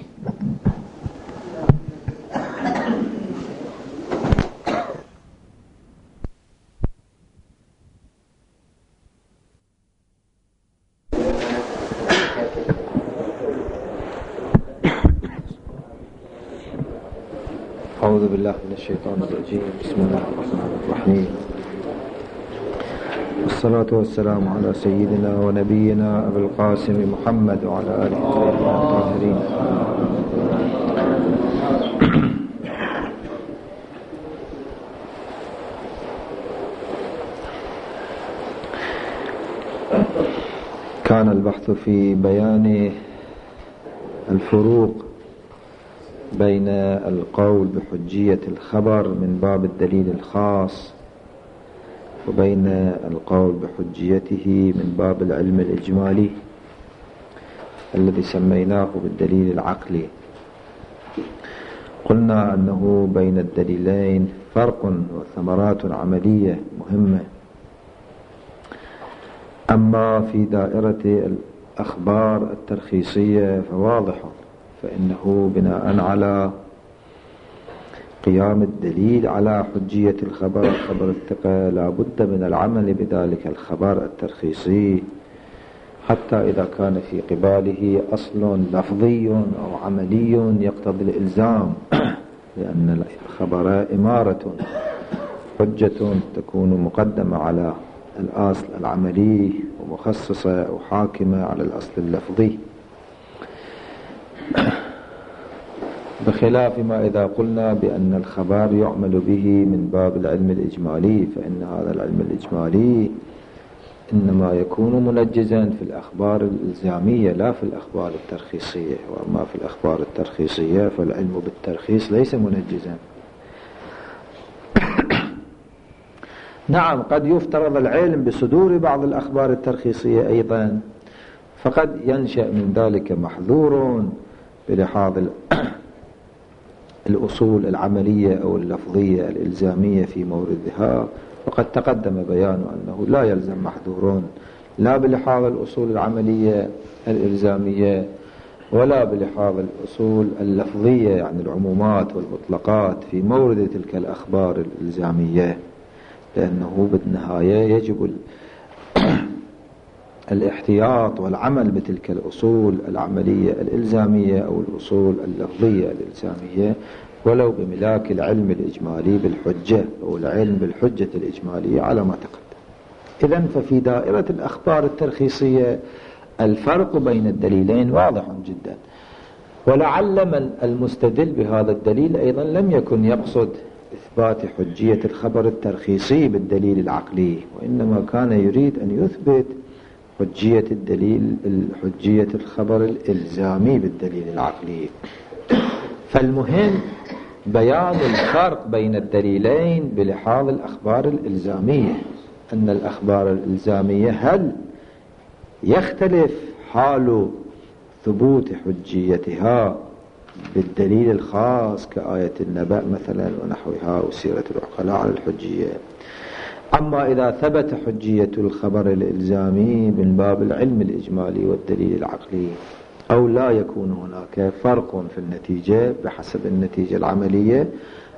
أعوذ بالله من الشيطان الرجيم. بسم الله الرحمن الرحيم، والصلاة والسلام على سيدنا ونبينا أبي القاسم محمد وعلى آله الطاهرين. كان البحث في بيان الفروق بين القول بحجية الخبر من باب الدليل الخاص وبين القول بحجيته من باب العلم الإجمالي الذي سميناه بالدليل العقلي. قلنا أنه بين الدليلين فرق وثمرات عملية مهمة. أما في دائرة الأخبار الترخيصية فواضح، فإنه بناء على قيام الدليل على حجية الخبر خبر الثقة لا بد من العمل بذلك الخبر الترخيصي حتى إذا كان في قباله أصل لفظي أو عملي يقتضي الإلزام، لأن الخبر إمارة حجة تكون مقدمة على الأصل العملي ومخصصة أو حاكمة على الأصل اللفظي، بخلاف ما إذا قلنا بأن الخبر يعمل به من باب العلم الإجمالي، فإن هذا العلم الإجمالي إنما يكون منجزا في الأخبار الإلزامية لا في الأخبار الترخيصية. وأما في الأخبار الترخيصية فالعلم بالترخيص ليس منجزا. نعم، قد يفترض العلم بصدور بعض الأخبار الترخيصية أيضا، فقد ينشأ من ذلك محذور بلحاظ الأصول العملية أو اللفظية الإلزامية في موردها، وقد تقدم بيان أنه لا يلزم محذورون لا بلحاظ الأصول العملية الإلزامية ولا بلحاظ الأصول اللفظية يعني العمومات والمطلقات في مورد تلك الأخبار الإلزامية، لأنه بالنهاية يجب الاحتياط والعمل بتلك الأصول العملية الإلزامية أو الأصول اللفظية الإلزامية ولو بملاك العلم الإجمالي بالحجة أو العلم بالحجة الإجمالية على ما تقدم. إذن ففي دائرة الأخبار الترخيصية الفرق بين الدليلين واضح جدا، ولعل من المستدل بهذا الدليل أيضا لم يكن يقصد إثبات حجية الخبر الترخيصي بالدليل العقلي، وإنما كان يريد أن يثبت حجية الدليل حجية الخبر الإلزامي بالدليل العقلي. فالمهم بيان الفرق بين الدليلين بلحاظ الأخبار الإلزامية، أن الأخبار الإلزامية هل يختلف حال ثبوت حجيتها بالدليل الخاص كآية النبأ مثلا ونحوها وسيرة العقلاء على الحجية. أما إذا ثبت حجية الخبر الإلزامي من باب العلم الإجمالي والدليل العقلي أو لا يكون هناك فرق في النتيجة بحسب النتيجة العملية،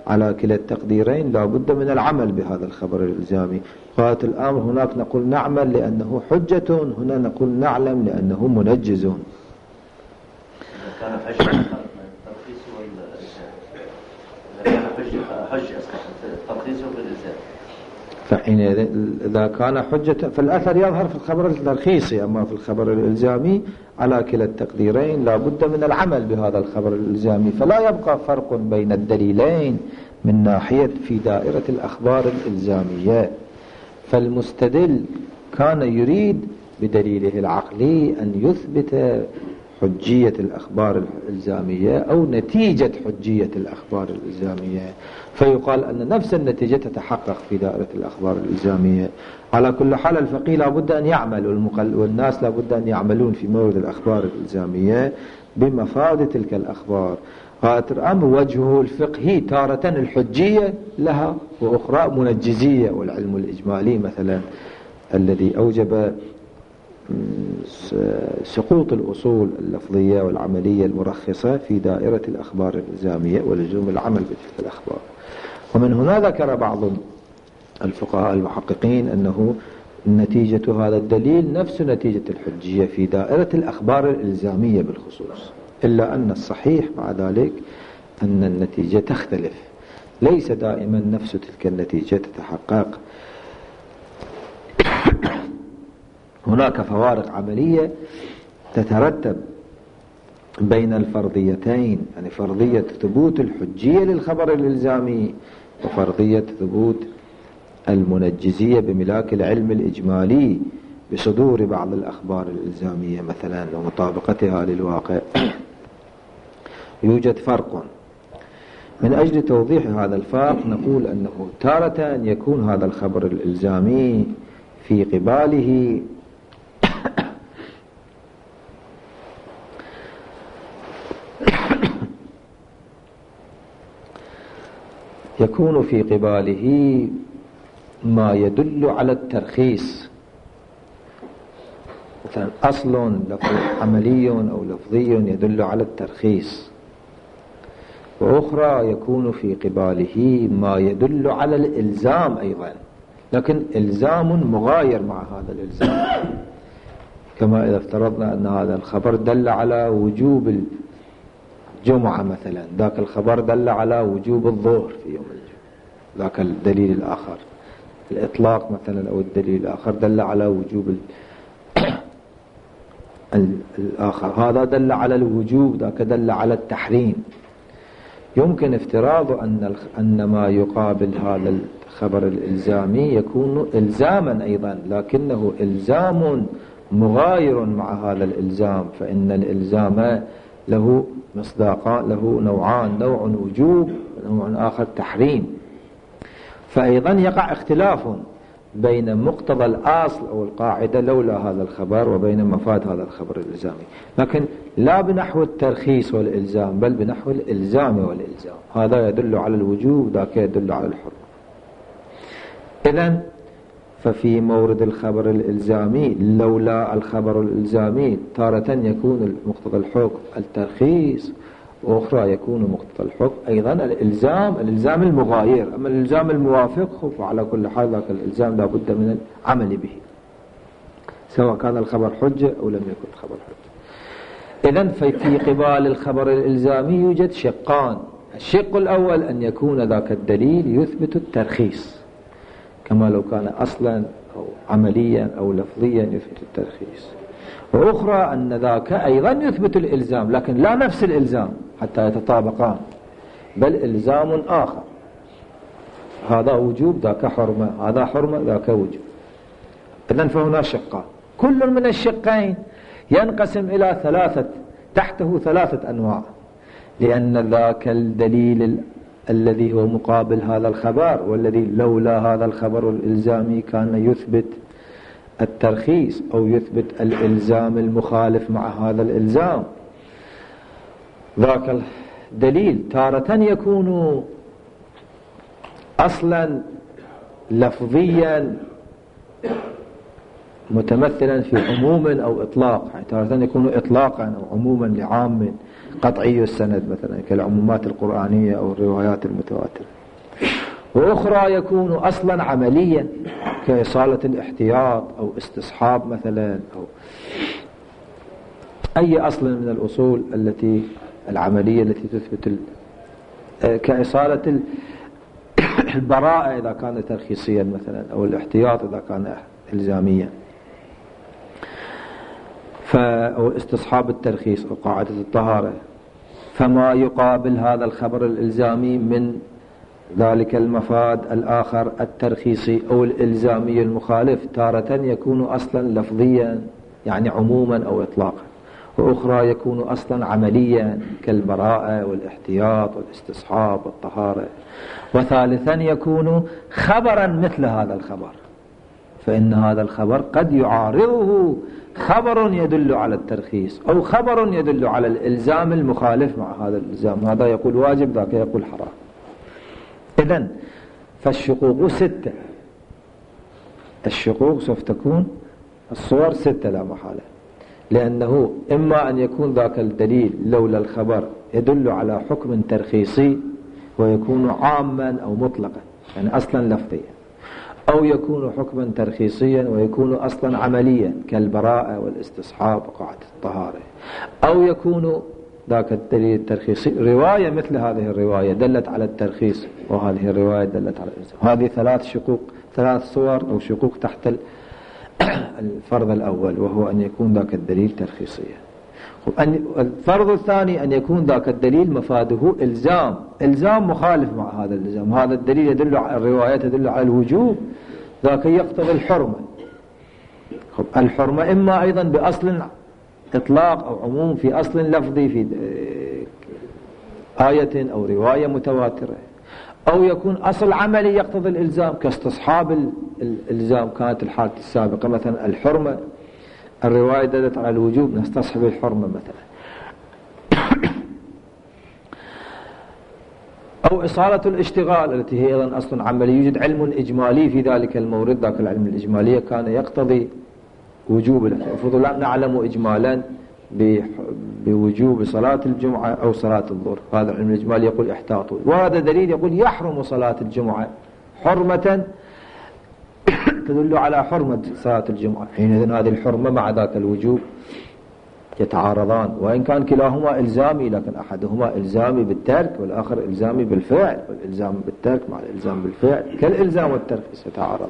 على كلا التقديرين لا بد من العمل بهذا الخبر الإلزامي. غاية الأمر هناك نقول نعمل لأنه حجة، هنا نقول نعلم لأنه منجز. إذا كان حجة الترخيص والإلزام، إذا كان حجة حجة الترخيص والإلزام، فحين إذا كان حجة فالأثر يظهر في الخبر الترخيصي، أما في الخبر الإلزامي على كلا التقديرين لا بد من العمل بهذا الخبر الإلزامي. فلا يبقى فرق بين الدليلين من ناحية في دائرة الأخبار الإلزامية. فالمستدل كان يريد بدليله العقلي أن يثبت حجية الأخبار الإلزامية أو نتيجة حجية الأخبار الإلزامية، فيقال أن نفس النتيجة تتحقق في دائرة الأخبار الإلزامية. على كل حال الفقيه لابد أن يعمل والناس لابد أن يعملون في مورد الأخبار الإلزامية بمفاد تلك الأخبار. غاية الأمر وجهه الفقهي تارة الحجية لها وأخرى منجزية، والعلم الإجمالي مثلا الذي أوجب سقوط الأصول اللفظية والعملية المرخصة في دائرة الأخبار الإلزامية ولزوم العمل بتلك الأخبار. ومن هنا ذكر بعض الفقهاء المحققين أنه نتيجة هذا الدليل نفس نتيجة الحجية في دائرة الأخبار الإلزامية بالخصوص، إلا أن الصحيح مع ذلك أن النتيجة تختلف، ليس دائما نفس تلك النتيجة تتحقق. هناك فوارق عملية تترتب بين الفرضيتين، يعني فرضية ثبوت الحجية للخبر الإلزامي وفرضية ثبوت المنجزية بملاك العلم الإجمالي بصدور بعض الأخبار الإلزامية مثلا ومطابقتها للواقع. يوجد فرق. من أجل توضيح هذا الفرق نقول أنه تارة يكون هذا الخبر الإلزامي في قباله يكون في قباله ما يدل على الترخيص، مثلا أصل عملي أو لفظي يدل على الترخيص، وأخرى يكون في قباله ما يدل على الإلزام أيضا، لكن إلزام مغاير مع هذا الإلزام، كما إذا افترضنا أن هذا الخبر دل على وجوب الجمعة مثلا، ذاك الخبر دل على وجوب الظهر في يوم الجمعة، ذاك الدليل الآخر الإطلاق مثلا أو الدليل الآخر دل على وجوب الآخر، هذا دل على الوجوب ذاك دل على التحريم. يمكن افتراض أن أن ما يقابل هذا الخبر الإلزامي يكون إلزاما أيضا، لكنه إلزام مغاير مع هذا الإلزام، فإن الإلزام له مصداقان، له نوعان، نوع وجوب ونوع آخر تحريم، فأيضا يقع اختلاف بين مقتضى الأصل أو القاعدة لولا هذا الخبر وبين مفاد هذا الخبر الإلزامي، لكن لا بنحو الترخيص والإلزام بل بنحو الإلزام والإلزام، هذا يدل على الوجوب ذاك يدل على الحرمة. إذن ففي مورد الخبر الإلزامي لولا الخبر الإلزامي تارة يكون مقتضى الحكم الترخيص، وأخرى يكون مقتضى الحكم أيضا الإلزام الإلزام المغاير، أما الإلزام الموافق فعلى كل حال ذاك الإلزام لا بد من العمل به سواء كان الخبر حجة أو لم يكن خبر حجة. إذن في قبال الخبر الإلزامي يوجد شقان، الشق الأول أن يكون ذاك الدليل يثبت الترخيص كما لو كان أصلا أو عمليا أو لفظيا يثبت الترخيص، وأخرى أن ذاك أيضا يثبت الإلزام لكن لا نفس الإلزام حتى يتطابقان بل إلزام آخر، هذا وجوب ذاك حرمة، هذا حرمة ذاك وجوب. إذن فهنا شقان، كل من الشقين ينقسم إلى ثلاثة، تحته ثلاثة أنواع، لأن ذاك الدليل الذي هو مقابل هذا الخبر والذي لولا هذا الخبر الإلزامي كان يثبت الترخيص أو يثبت الإلزام المخالف مع هذا الإلزام، ذاك الدليل تارة يكون أصلا لفظيا متمثلا في عموم أو إطلاق، يعني تارة يكون إطلاقا أو عموما لعام قطعي السند مثلا كالعمومات القرآنية أو الروايات المتواترة، وأخرى يكون أصلا عمليا كإصالة الاحتياط أو استصحاب مثلا، أو أي أصل من الأصول التي العملية التي تثبت كإصالة البراءة إذا كان ترخيصيا مثلا، أو الاحتياط إذا كان إلزاميا، أو استصحاب الترخيص أو قاعدة الطهارة. فما يقابل هذا الخبر الإلزامي من ذلك المفاد الآخر الترخيصي أو الإلزامي المخالف تارة يكون أصلا لفظيا يعني عموما أو إطلاقا، وأخرى يكون أصلا عمليا كالبراءة والاحتياط والاستصحاب والطهارة، وثالثا يكون خبرا مثل هذا الخبر، فإن هذا الخبر قد يعارضه خبر يدل على الترخيص أو خبر يدل على الإلزام المخالف مع هذا الإلزام، هذا يقول واجب ذاك يقول حرام. إذن فالشقوق ستة، الشقوق سوف تكون الصور ستة لا محالة، لأنه إما أن يكون ذاك الدليل لولا الخبر يدل على حكم ترخيصي ويكون عاما أو مطلقا يعني أصلا لفظيا، أو يكون حكما ترخيصيا ويكون أصلا عمليا كالبراءة والاستصحاب وقاعدة الطهارة، أو يكون ذاك الدليل الترخيصي رواية مثل هذه الرواية دلت على الترخيص وهذه الرواية دلت على الإلزام. هذه ثلاث شقوق، ثلاث صور أو شقوق تحت الفرض الأول، وهو أن يكون ذاك الدليل ترخيصيا. الفرض الثاني أن يكون ذاك الدليل مفاده إلزام، إلزام مخالف مع هذا الإلزام، هذا الدليل يدل على الرواية تدل على الوجوب، ذاك يقتضي الحرمة. الحرمة إما أيضا بأصل إطلاق أو عموم في أصل لفظي في آية أو رواية متواترة، أو يكون أصل عملي يقتضي الإلزام كاستصحاب الإلزام كانت الحالة السابقة مثلا الحرمة، الرواية دلت على الوجوب نستصحب الحرمة مثلا، أو إصالة الاشتغال التي هي أيضا أصل عملي، يوجد علم إجمالي في ذلك المورد، ذاك العلم الإجمالي كان يقتضي وجوب، المفروض لا نعلم إجمالا بوجوب صلاة الجمعة أو صلاة الظهر، هذا العلم الإجمالي يقول احتاطوا، وهذا دليل يقول يحرم صلاة الجمعة حرمة تدل على حرمة صلاة الجمعة، حينئذ هذه الحرمة مع ذاك الوجوب يتعارضان، وإن كان كلاهما إلزامي لكن أحدهما إلزامي بالترك والآخر إلزامي بالفعل، والإلزام بالترك مع الإلزام بالفعل كالإلزام والترخيص يتعارضان.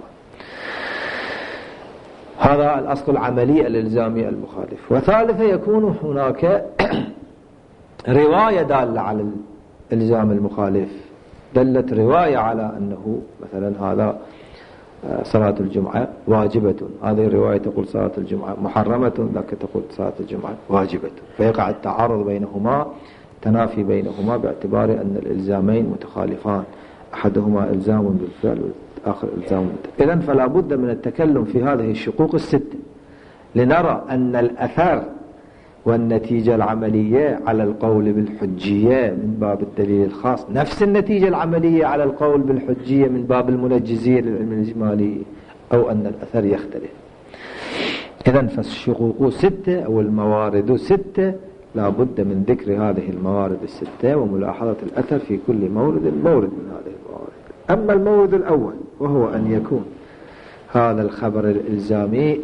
هذا الأصل العملي الإلزامي المخالف. وثالثا يكون هناك رواية دالة على الإلزام المخالف، دلت رواية على أنه مثلا هذا صلاة الجمعة واجبة، هذه الرواية تقول صلاة الجمعة محرمة، ذاك تقول صلاة الجمعة واجبة، فيقع التعارض بينهما، تنافي بينهما باعتبار أن الإلزامين متخالفان، أحدهما إلزام بالفعل والآخر إلزام بالترك. إذن فلا بد من التكلم في هذه الشقوق الستة لنرى أن الأثر والنتيجة العملية على القول بالحجية من باب الدليل الخاص نفس النتيجة العملية على القول بالحجية من باب المنجزية للعلم الإجمالي، أو أن الأثر يختلف. إذن فالشقوق ستة أو الموارد ستة، لا بد من ذكر هذه الموارد الستة وملاحظة الأثر في كل مورد مورد من هذه الموارد. أما المورد الأول وهو أن يكون هذا الخبر الإلزامي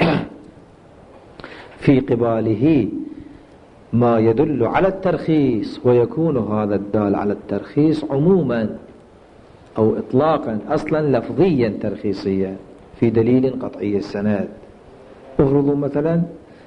في قباله ما يدل على الترخيص، ويكون هذا الدال على الترخيص عموما أو إطلاقا أصلا لفظيا ترخيصيا في دليل قطعي السند. افرضوا مثلا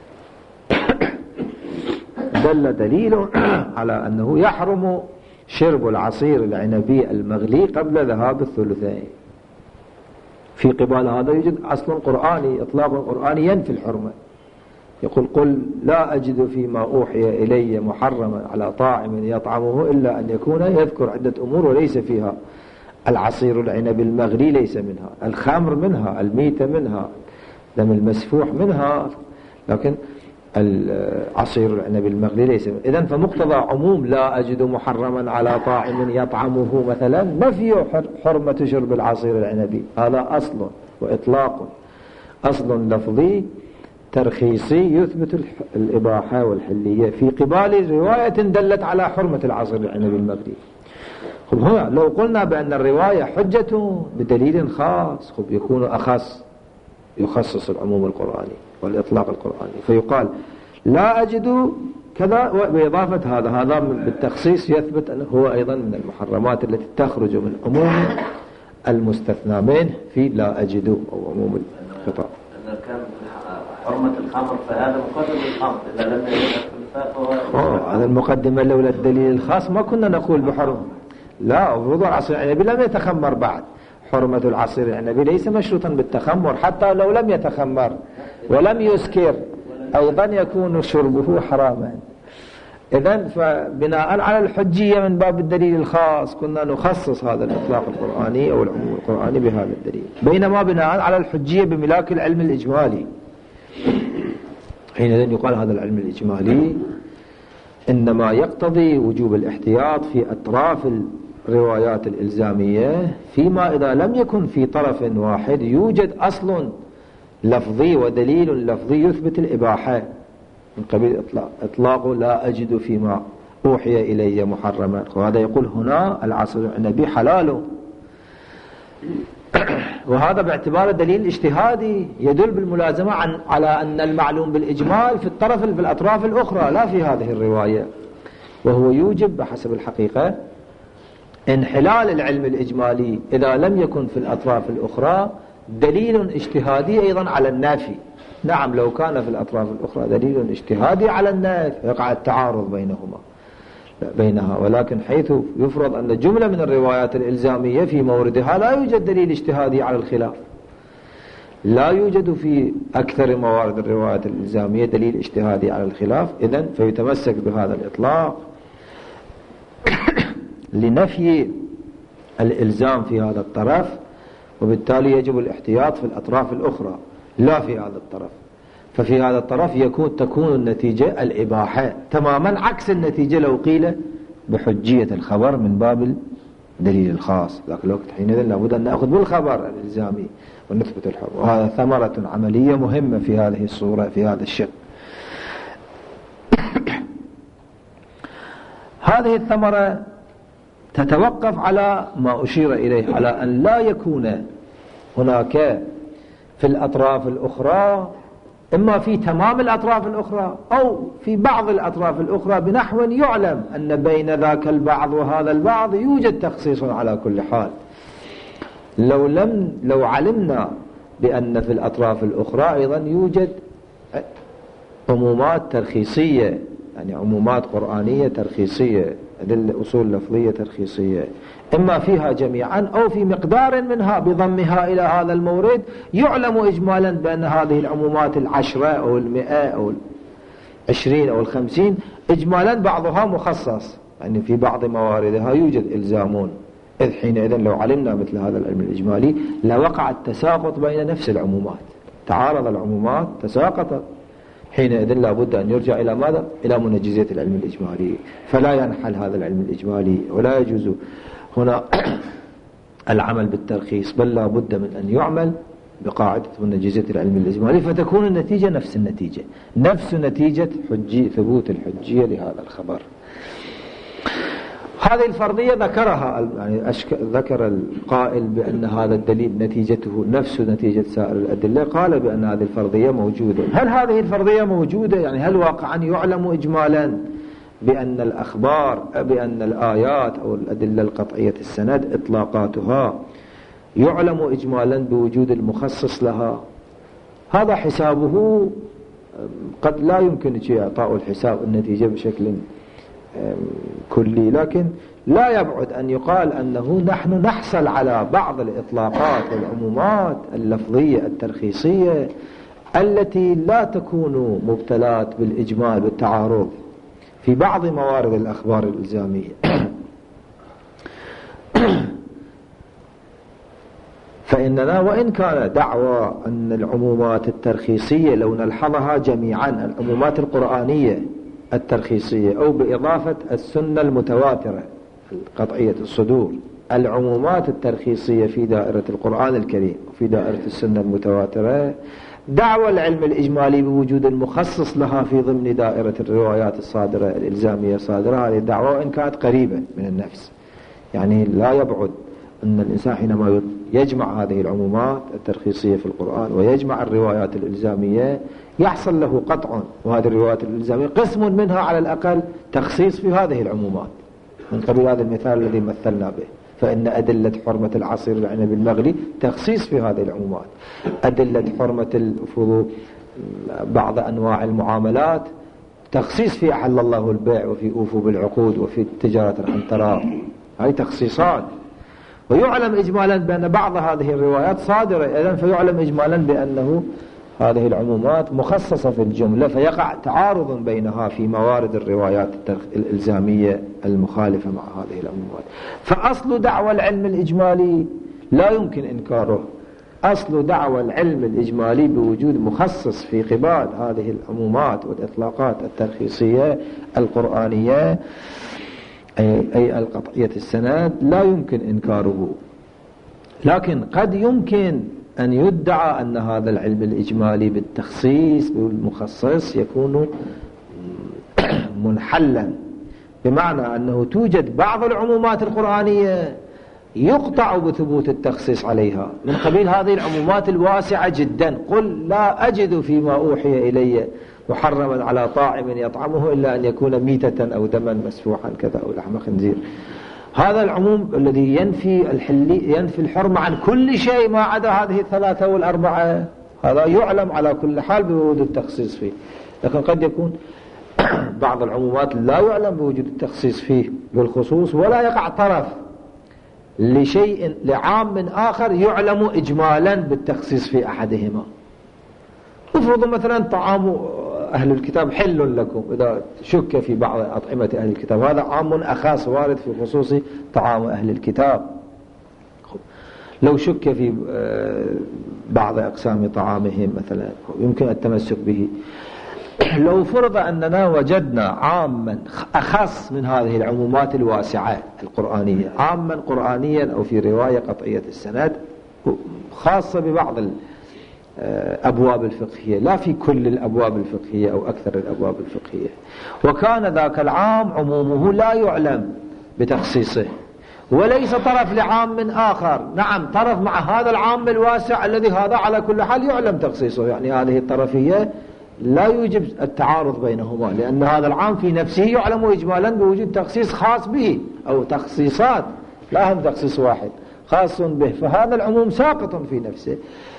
دل دليل على أنه يحرم شرب العصير العنبي المغلي قبل ذهاب الثلثين، في قبال هذا يوجد أصل قرآني إطلاق قرآني ينفي الحرمة، يقول قل لا أجد فيما أوحي إلي محرما على طاعم يطعمه إلا أن يكون يذكر عدة أمور وليس فيها العصير العنب المغلي ليس منها، الخمر منها، الميتة منها، دم المسفوح منها، لكن العصير العنب المغلي ليس منها. إذن فمقتضى عموم لا أجد محرما على طاعم يطعمه مثلا نفي حرمة شرب العصير العنبي، هذا أصل وإطلاق، أصل لفظي ترخيصي يثبت الإباحة والحلية في قبال رواية دلت على حرمة العصير العنبي المغلي. خب هنا لو قلنا بأن الرواية حجة بدليل خاص، خب يكون أخص، يخصص العموم القرآني والإطلاق القرآني، فيقال لا أجد كذا بإضافة هذا، هذا بالتخصيص يثبت أنه هو أيضا من المحرمات التي تخرج من عموم المستثنى منه في لا أجد أو عموم الخطاب. إذا كان حرمة الخمر فهذا مقدم الخمر، إذا لم يكن فهو هذا المقدمة لولا الدليل الخاص ما كنا نقول بحرمة. لا، وضوء العصير العنبي لم يتخمر بعد. حرمة العصير العنبي ليس مشروطا بالتخمر، حتى لو لم يتخمر ولم يسكر أيضا يكون شربه حراما. إذن فبناء على الحجية من باب الدليل الخاص كنا نخصص هذا الإطلاق القرآني أو العموم القرآني بهذا الدليل، بينما بناء على الحجية بملاك العلم الإجمالي حينئذ يقال هذا العلم الإجمالي إنما يقتضي وجوب الاحتياط في أطراف الروايات الإلزامية، فيما إذا لم يكن في طرف واحد يوجد أصل لفظي ودليل لفظي يثبت الإباحة من قبيل إطلاق, إطلاق لا أجد فيما أوحي إلي محرما، وهذا يقول هنا العصير العنبي حلال، وهذا باعتبار دليل اجتهادي يدل بالملازمة عن على أن المعلوم بالإجمال في الطرف في الأطراف الأخرى لا في هذه الرواية، وهو يوجب بحسب الحقيقة انحلال العلم الإجمالي إذا لم يكن في الأطراف الأخرى دليل اجتهادي أيضا على النافي. نعم لو كان في الأطراف الأخرى دليل اجتهادي على النافي يقع التعارض بينهما بينها، ولكن حيث يفرض أن جملة من الروايات الإلزامية في موردها لا يوجد دليل اجتهادي على الخلاف، لا يوجد في أكثر موارد الروايات الإلزامية دليل اجتهادي على الخلاف، إذن فيتمسك بهذا الإطلاق لنفي الإلزام في هذا الطرف، وبالتالي يجب الاحتياط في الأطراف الأخرى لا في هذا الطرف. ففي هذا الطرف يكون تكون النتيجة الإباحة تماما عكس النتيجة لو قيل بحجية الخبر من باب الدليل الخاص، لكن الوقت حينئذ لابد أن نأخذ بالخبر الإلزامي ونثبت الحكم، وهذا ثمرة عملية مهمة في هذه الصورة في هذا الشق. هذه الثمرة تتوقف على ما أشير إليه، على أن لا يكون هناك في الأطراف الأخرى إما في تمام الأطراف الأخرى أو في بعض الأطراف الأخرى بنحو يعلم أن بين ذاك البعض وهذا البعض يوجد تخصيص على كل حال. لو لم لو علمنا بأن في الأطراف الأخرى أيضا يوجد عمومات ترخيصية، يعني عمومات قرآنية ترخيصية، أصول لفظية ترخيصية، إما فيها جميعا أو في مقدار منها بضمها إلى هذا المورد، يعلم إجمالا بأن هذه العمومات العشرة أو المئة أو العشرين أو الخمسين إجمالا بعضها مخصص، يعني في بعض مواردها يوجد إلزامون، إذ حينئذ لو علمنا مثل هذا العلم الإجمالي لوقع التساقط بين نفس العمومات، تعارض العمومات تساقطت، حينئذ لابد أن يرجع إلى ماذا؟ إلى منجزية العلم الإجمالي، فلا ينحل هذا العلم الإجمالي ولا يجوز هنا العمل بالترخيص، بل لابد من أن يعمل بقاعدة منجزية العلم الإجمالي، فتكون النتيجة نفس النتيجة، نفس نتيجة حجي ثبوت الحجية لهذا الخبر. هذه الفرضية ذكرها يعني ذكر القائل بأن هذا الدليل نتيجته نفس نتيجة سائر الأدلة، قال بأن هذه الفرضية موجودة. هل هذه الفرضية موجودة؟ يعني هل واقعا يعلم إجمالا بأن الأخبار بأن الآيات أو الأدلة القطعية السند إطلاقاتها يعلم إجمالا بوجود المخصص لها؟ هذا حسابه قد لا يمكن إعطاء الحساب النتيجة بشكل كلي، لكن لا يبعد أن يقال أنه نحن نحصل على بعض الإطلاقات والعمومات اللفظية الترخيصية التي لا تكون مبتلات بالإجمال بالتعارض في بعض موارد الأخبار الإلزامية. فإننا وإن كان دعوى أن العمومات الترخيصية لو نلحظها جميعا العمومات القرآنية الترخيصية أو بإضافة السنة المتواترة قطعية الصدور، العمومات الترخيصية في دائرة القرآن الكريم وفي دائرة السنة المتواترة دعوى العلم الإجمالي بوجود المخصص لها في ضمن دائرة الروايات الصادرة الإلزامية الصادرة، هذه الدعوة إن كانت قريبة من النفس، يعني لا يبعد أن الإنسان حينما يجمع هذه العمومات الترخيصية في القرآن ويجمع الروايات الإلزامية يحصل له قطع، وهذه الروايات الإلزامية قسم منها على الأقل تخصيص في هذه العمومات، من قبل هذا المثال الذي مثلنا به، فإن أدلة حرمة العصير العنب المغلي تخصيص في هذه العمومات، أدلة حرمة الفضول بعض أنواع المعاملات تخصيص في أحل الله البيع وفي أوفوا بالعقود وفي التجارة عن تراض، هذه تخصيصات. ويعلم إجمالا بأن بعض هذه الروايات صادرة، إذن فيعلم إجمالا بأنه هذه العمومات مخصصة في الجملة، فيقع تعارض بينها في موارد الروايات الإلزامية المخالفة مع هذه العمومات. فأصل دعوى العلم الإجمالي لا يمكن إنكاره، أصل دعوى العلم الإجمالي بوجود مخصص في قبال هذه العمومات والإطلاقات الترخيصية القرآنية أي القطعية السند لا يمكن إنكاره. لكن قد يمكن أن يدعى أن هذا العلم الإجمالي بالتخصيص بالمخصص يكون منحلا، بمعنى أنه توجد بعض العمومات القرآنية يقطع بثبوت التخصيص عليها، من قبيل هذه العمومات الواسعة جدا، قل لا أجد فيما أوحي إلي محرما على طاعم يطعمه إلا أن يكون ميتة أو دما مسفوحا كذا أو لحم خنزير. هذا العموم الذي ينفي الحلي ينفي الحرمة عن كل شيء ما عدا هذه الثلاثة والأربعة، هذا يعلم على كل حال بوجود التخصيص فيه. لكن قد يكون بعض العمومات لا يعلم بوجود التخصيص فيه بالخصوص، ولا يقع طرف لشيء لعام من آخر يعلم إجمالا بالتخصيص في أحدهما. افرضوا مثلا طعام أهل الكتاب حل لكم، إذا شك في بعض أطعمة أهل الكتاب، هذا عام أخاص وارد في خصوص طعام أهل الكتاب. لو شك في بعض أقسام طعامهم مثلا يمكن التمسك به. لو فرض أننا وجدنا عاما أخص من هذه العمومات الواسعة القرآنية، عاما قرآنيا أو في رواية قطعية السند خاصة ببعض الأبواب الفقهية لا في كل الأبواب الفقهية أو أكثر الأبواب الفقهية، وكان ذاك العام عمومه لا يعلم بتخصيصه وليس طرف لعام من آخر، نعم طرف مع هذا العام الواسع الذي هذا على كل حال يعلم تخصيصه، يعني هذه الطرفية لا يوجب التعارض بينهما، لأن هذا العام في نفسه يعلم إجمالا بوجود تخصيص خاص به أو تخصيصات لا هم تخصيص واحد خاص به، فهذا العموم ساقط في نفسه.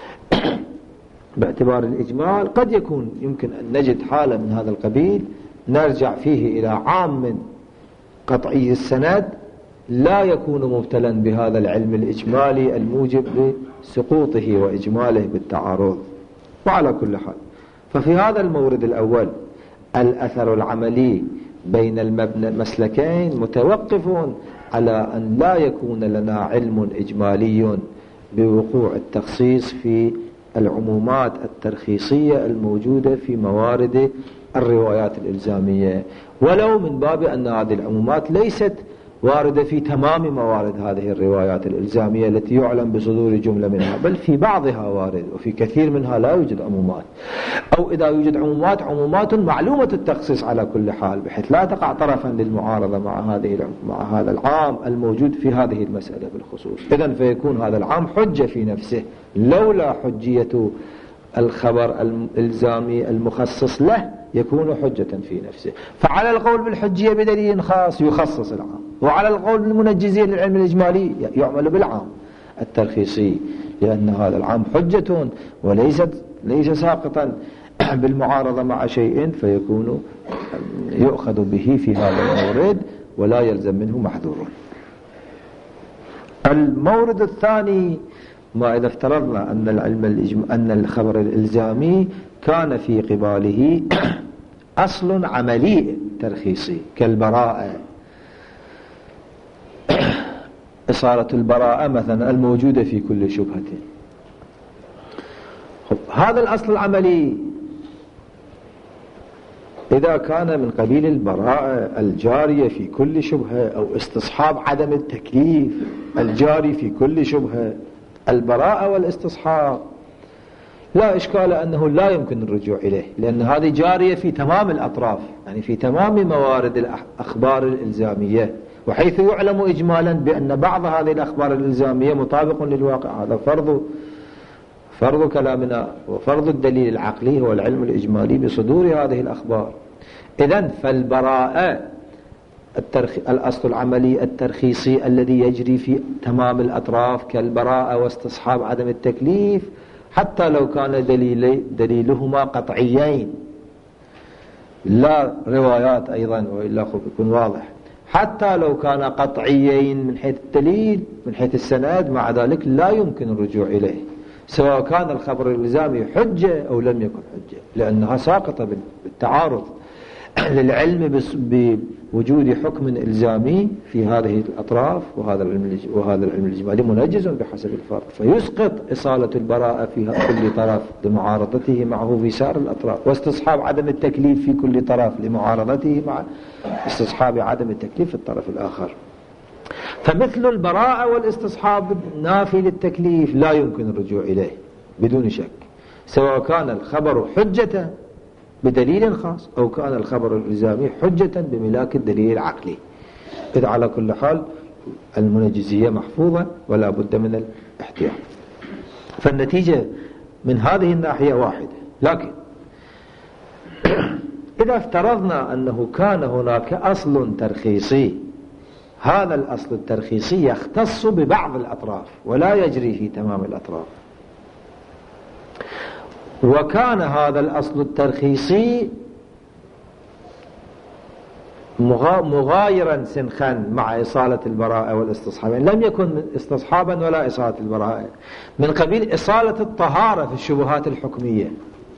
باعتبار الإجمال قد يكون يمكن أن نجد حالة من هذا القبيل نرجع فيه إلى عام قطعي السند لا يكون مبتلا بهذا العلم الإجمالي الموجب بسقوطه وإجماله بالتعارض. وعلى كل حال ففي هذا المورد الأول الأثر العملي بين المسلكين متوقف على أن لا يكون لنا علم إجمالي بوقوع التخصيص في العمومات الترخيصية الموجودة في موارد الروايات الإلزامية، ولو من باب أن هذه العمومات ليست واردة في تمام موارد هذه الروايات الإلزامية التي يعلم بصدور جملة منها، بل في بعضها وارد وفي كثير منها لا يوجد عمومات، أو إذا يوجد عمومات عمومات معلومة التخصيص على كل حال بحيث لا تقع طرفا للمعارضة مع هذه مع هذا العام الموجود في هذه المسألة بالخصوص. إذن فيكون هذا العام حجة في نفسه لولا حجية الخبر الإلزامي المخصص له يكون حجة في نفسه. فعلى القول بالحجية بدليل خاص يخصص العام، وعلى القول بالمنجزية للعلم الإجمالي يعمل بالعام الترخيصي، لأن هذا العام حجة وليست ليس ساقطا بالمعارضة مع شيء فيكون يؤخذ به في هذا المورد ولا يلزم منه محذور. المورد الثاني ما إذا افترضنا أن العلم الإجم... أن الخبر الإلزامي كان في قباله أصل عملي ترخيصي كالبراءة، إصالة البراءة مثلا الموجودة في كل شبهة. هذا الأصل العملي إذا كان من قبيل البراءة الجارية في كل شبهة أو استصحاب عدم التكليف الجاري في كل شبهة، البراءة والاستصحاب لا إشكال أنه لا يمكن الرجوع إليه، لأن هذه جارية في تمام الأطراف، يعني في تمام موارد الأخبار الإلزامية، وحيث يعلم إجمالا بأن بعض هذه الأخبار الإلزامية مطابق للواقع. هذا فرض فرض كلامنا وفرض الدليل العقلي هو العلم الإجمالي بصدور هذه الأخبار. إذن فالبراءة الترخ... الأصل العملي الترخيصي الذي يجري في تمام الأطراف كالبراءة واستصحاب عدم التكليف، حتى لو كان دليلي دليلهما قطعيين لا روايات أيضا، وإلا يكون واضح، حتى لو كان قطعيين من حيث الدليل من حيث السند، مع ذلك لا يمكن الرجوع إليه سواء كان الخبر الإلزامي حجة أو لم يكن حجة، لأنها ساقطة بالتعارض للعلم بوجود حكم إلزامي في هذه الأطراف، وهذا العلم وهذا العلم الإجمالي منجز بحسب الفرق، فيسقط إصالة البراءة في كل طرف لمعارضته معه في سائر الأطراف، واستصحاب عدم التكليف في كل طرف لمعارضته مع استصحاب عدم التكليف في الطرف الآخر. فمثل البراءة والاستصحاب نافي للتكليف لا يمكن الرجوع إليه بدون شك، سواء كان الخبر حجة بدليل خاص أو كان الخبر الإلزامي حجة بملاك الدليل العقلي. إذ على كل حال المنجزية محفوظة ولا بد من الاحتياط. فالنتيجة من هذه الناحية واحدة. لكن إذا افترضنا أنه كان هناك أصل ترخيصي، هذا الأصل الترخيصي يختص ببعض الأطراف ولا يجري في تمام الأطراف، وكان هذا الأصل الترخيصي مغايرا سنخا مع إصالة البراءة والاستصحاب، يعني لم يكن استصحابا ولا إصالة البراءة، من قبيل إصالة الطهارة في الشبهات الحكمية.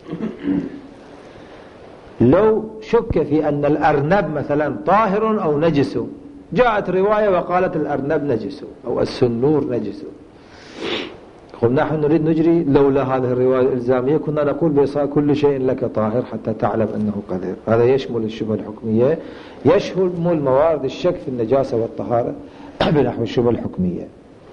لو شك في أن الأرنب مثلا طاهر أو نجس، جاءت رواية وقالت الأرنب نجس أو السنور نجس، قلنا نحن نريد نجري لولا هذه الرواية الإلزامية كنا نقول بإصاء كل شيء لك طاهر حتى تعلم أنه قذر. هذا يشمل الشبهة الحكمية، يشمل موارد الشك في النجاسة والطهارة بنحو الشبهة الحكمية.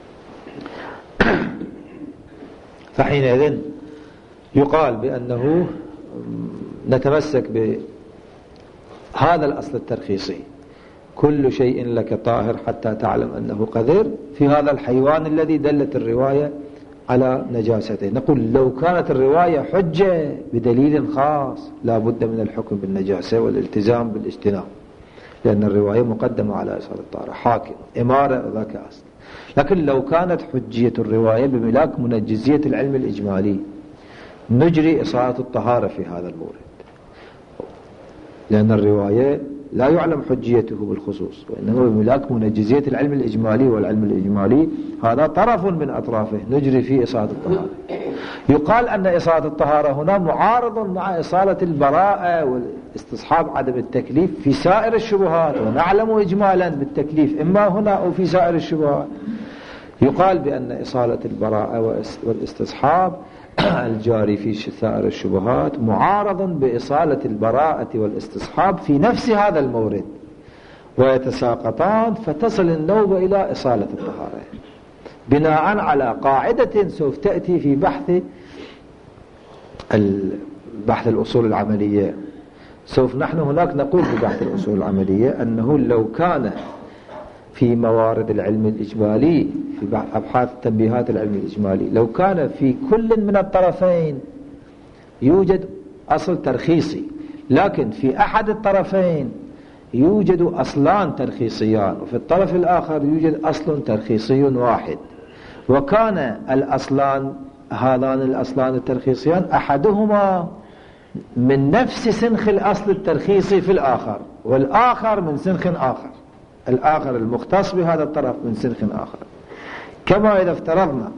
فحينئذ يقال بأنه نتمسك بهذا الأصل الترخيصي، كل شيء لك طاهر حتى تعلم أنه قذر، في هذا الحيوان الذي دلت الرواية على نجاسته. نقول لو كانت الرواية حجة بدليل خاص لا بد من الحكم بالنجاسة والالتزام بالاجتناب، لأن الرواية مقدمة على إصالة الطهارة، حاكم إمارة ذاك أصل. لكن لو كانت حجية الرواية بملاك منجزية العلم الإجمالي نجري إصالة الطهارة في هذا المورد، لأن الرواية لا يعلم حجيته بالخصوص، وإنما بملاك منجزية العلم الإجمالي، والعلم الإجمالي هذا طرف من أطرافه نجري فيه إصالة الطهارة. يقال أن إصالة الطهارة هنا معارض مع إصالة البراءة والاستصحاب عدم التكليف في سائر الشبهات، ونعلم إجمالا بالتكليف إما هنا أو في سائر الشبهات. يقال بأن إصالة البراءة والاستصحاب الجاري في سائر الشبهات معارض بإصالة البراءة والاستصحاب في نفس هذا المورد، ويتساقطان فتصل النوبة إلى إصالة الطهارة، بناء على قاعدة سوف تأتي في بحث بحث الأصول العملية. سوف نحن هناك نقول في بحث الأصول العملية أنه لو كان في موارد العلم الإجمالي، في أبحاث تنبيهات العلم الإجمالي، لو كان في كل من الطرفين يوجد أصل ترخيصي، لكن في أحد الطرفين يوجد أصلان ترخيصيان وفي الطرف الآخر يوجد أصل ترخيصي واحد، وكان الأصلان هذان الأصلان الترخيصيان أحدهما من نفس سنخ الأصل الترخيصي في الآخر، والآخر من سنخ آخر، الآخر المختص بهذا الطرف من سنخ آخر. كما إذا افترضنا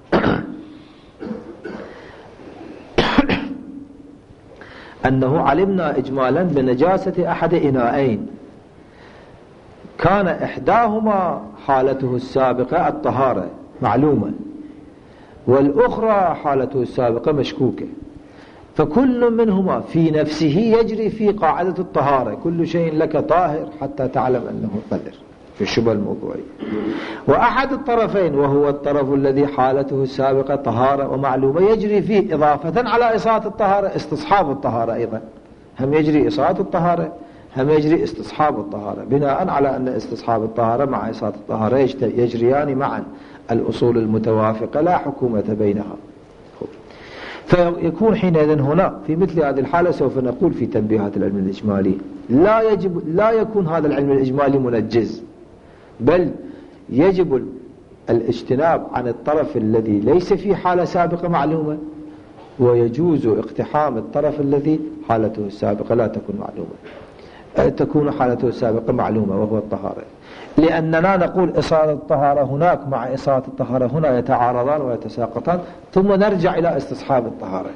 أنه علمنا إجمالا بنجاسة أحد إناءين، كان إحداهما حالته السابقة الطهارة معلومة، والأخرى حالته السابقة مشكوكة، فكل منهما في نفسه يجري في قاعدة الطهارة، كل شيء لك طاهر حتى تعلم أنه قذر. في الشبهة الموضوعية. وأحد الطرفين وهو الطرف الذي حالته السابقة طهارة ومعلومة يجري فيه إضافة على إصالة الطهارة استصحاب الطهارة، أيضا هم يجري إصالة الطهارة هم يجري استصحاب الطهارة، بناء على أن استصحاب الطهارة مع إصالة الطهارة يجريان معا، الأصول المتوافقة لا حكومة بينها. فيكون حينئذ هنا في مثل هذه الحالة سوف نقول في تنبيهات العلم الإجمالي لا يجب لا يكون هذا العلم الإجمالي منجز، بل يجب الاجتناب عن الطرف الذي ليس في حالة سابقة معلومة، ويجوز اقتحام الطرف الذي حالته السابقة لا تكون معلومة، تكون حالته السابقة معلومة وهو الطهارة، لأننا نقول إصالة الطهارة هناك مع إصالة الطهارة هنا يتعارضان ويتساقطان، ثم نرجع إلى استصحاب الطهارة.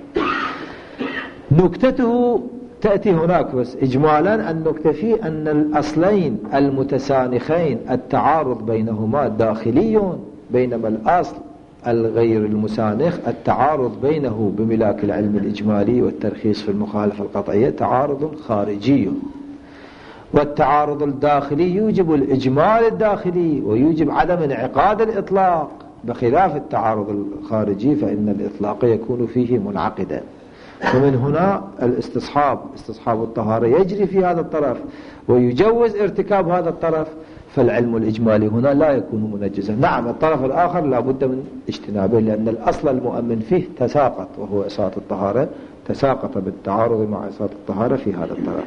نكتته تأتي هناك بس إجمالا أن نكتفي أن الأصلين المتسانخين التعارض بينهما داخلي، بينما الأصل الغير المسانخ التعارض بينه بملاك العلم الإجمالي والترخيص في المخالفة القطعية تعارض خارجي، والتعارض الداخلي يوجب الإجمال الداخلي ويوجب عدم انعقاد الإطلاق، بخلاف التعارض الخارجي فإن الإطلاق يكون فيه منعقدا. ومن هنا الاستصحاب استصحاب الطهارة يجري في هذا الطرف ويجوز ارتكاب هذا الطرف، فالعلم الإجمالي هنا لا يكون منجزا. نعم الطرف الآخر لا بد من اجتنابه، لأن الأصل المؤمن فيه تساقط وهو إصالة الطهارة، تساقط بالتعارض مع إصالة الطهارة في هذا الطرف.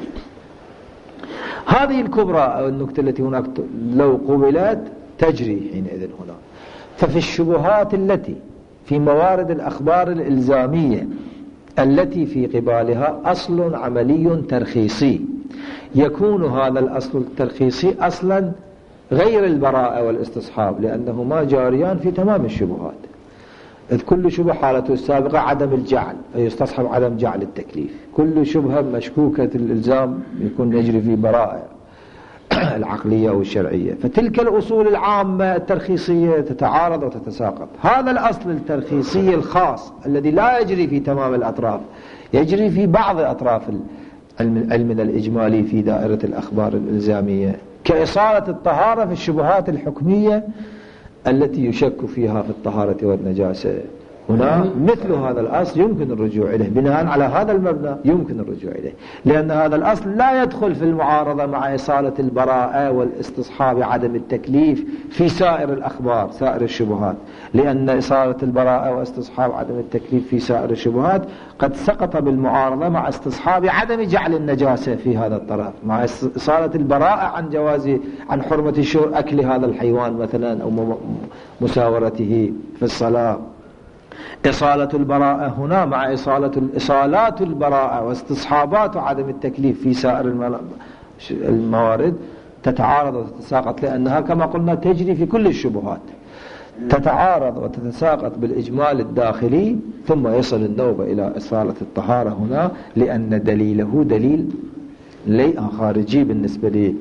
هذه الكبرى أو النكتة التي هناك لو قبلت تجري حينئذ هنا. ففي الشبهات التي في موارد الأخبار الإلزامية التي في قبالها أصل عملي ترخيصي، يكون هذا الأصل الترخيصي أصلا غير البراءة والاستصحاب، لأنهما جاريان في تمام الشبهات، إذ كل شبهة حالته السابقة عدم الجعل يستصحب عدم جعل التكليف، كل شبهة مشكوكة الإلزام يكون يجري في براءة العقلية والشرعية. فتلك الأصول العامة الترخيصية تتعارض وتتساقط. هذا الأصل الترخيصي الخاص الذي لا يجري في تمام الأطراف، يجري في بعض أطراف علمنا الإجمالي في دائرة الأخبار الإلزامية، كإصالة الطهارة في الشبهات الحكمية التي يشك فيها في الطهارة والنجاسة. هنا مثل هذا الأصل يمكن الرجوع إليه، بناء على هذا المبنى يمكن الرجوع إليه، لأن هذا الأصل لا يدخل في المعارضة مع إصالة البراءة والاستصحاب عدم التكليف في سائر الأخبار سائر الشبهات، لأن إصالة البراءة واستصحاب عدم التكليف في سائر الشبهات قد سقط بالمعارضة مع استصحاب عدم جعل النجاسة في هذا الطرف، مع إصالة البراءة عن جواز عن حرمة أكل هذا الحيوان مثلا أو مساورته في الصلاة. إصالة البراءة هنا مع إصالة الإصالات البراءة واستصحابات عدم التكليف في سائر الموارد تتعارض وتتساقط، لأنها كما قلنا تجري في كل الشبهات، تتعارض وتتساقط بالإجمال الداخلي، ثم يصل النوبة إلى إصالة الطهارة هنا، لأن دليله دليل ليء خارجي بالنسبة لي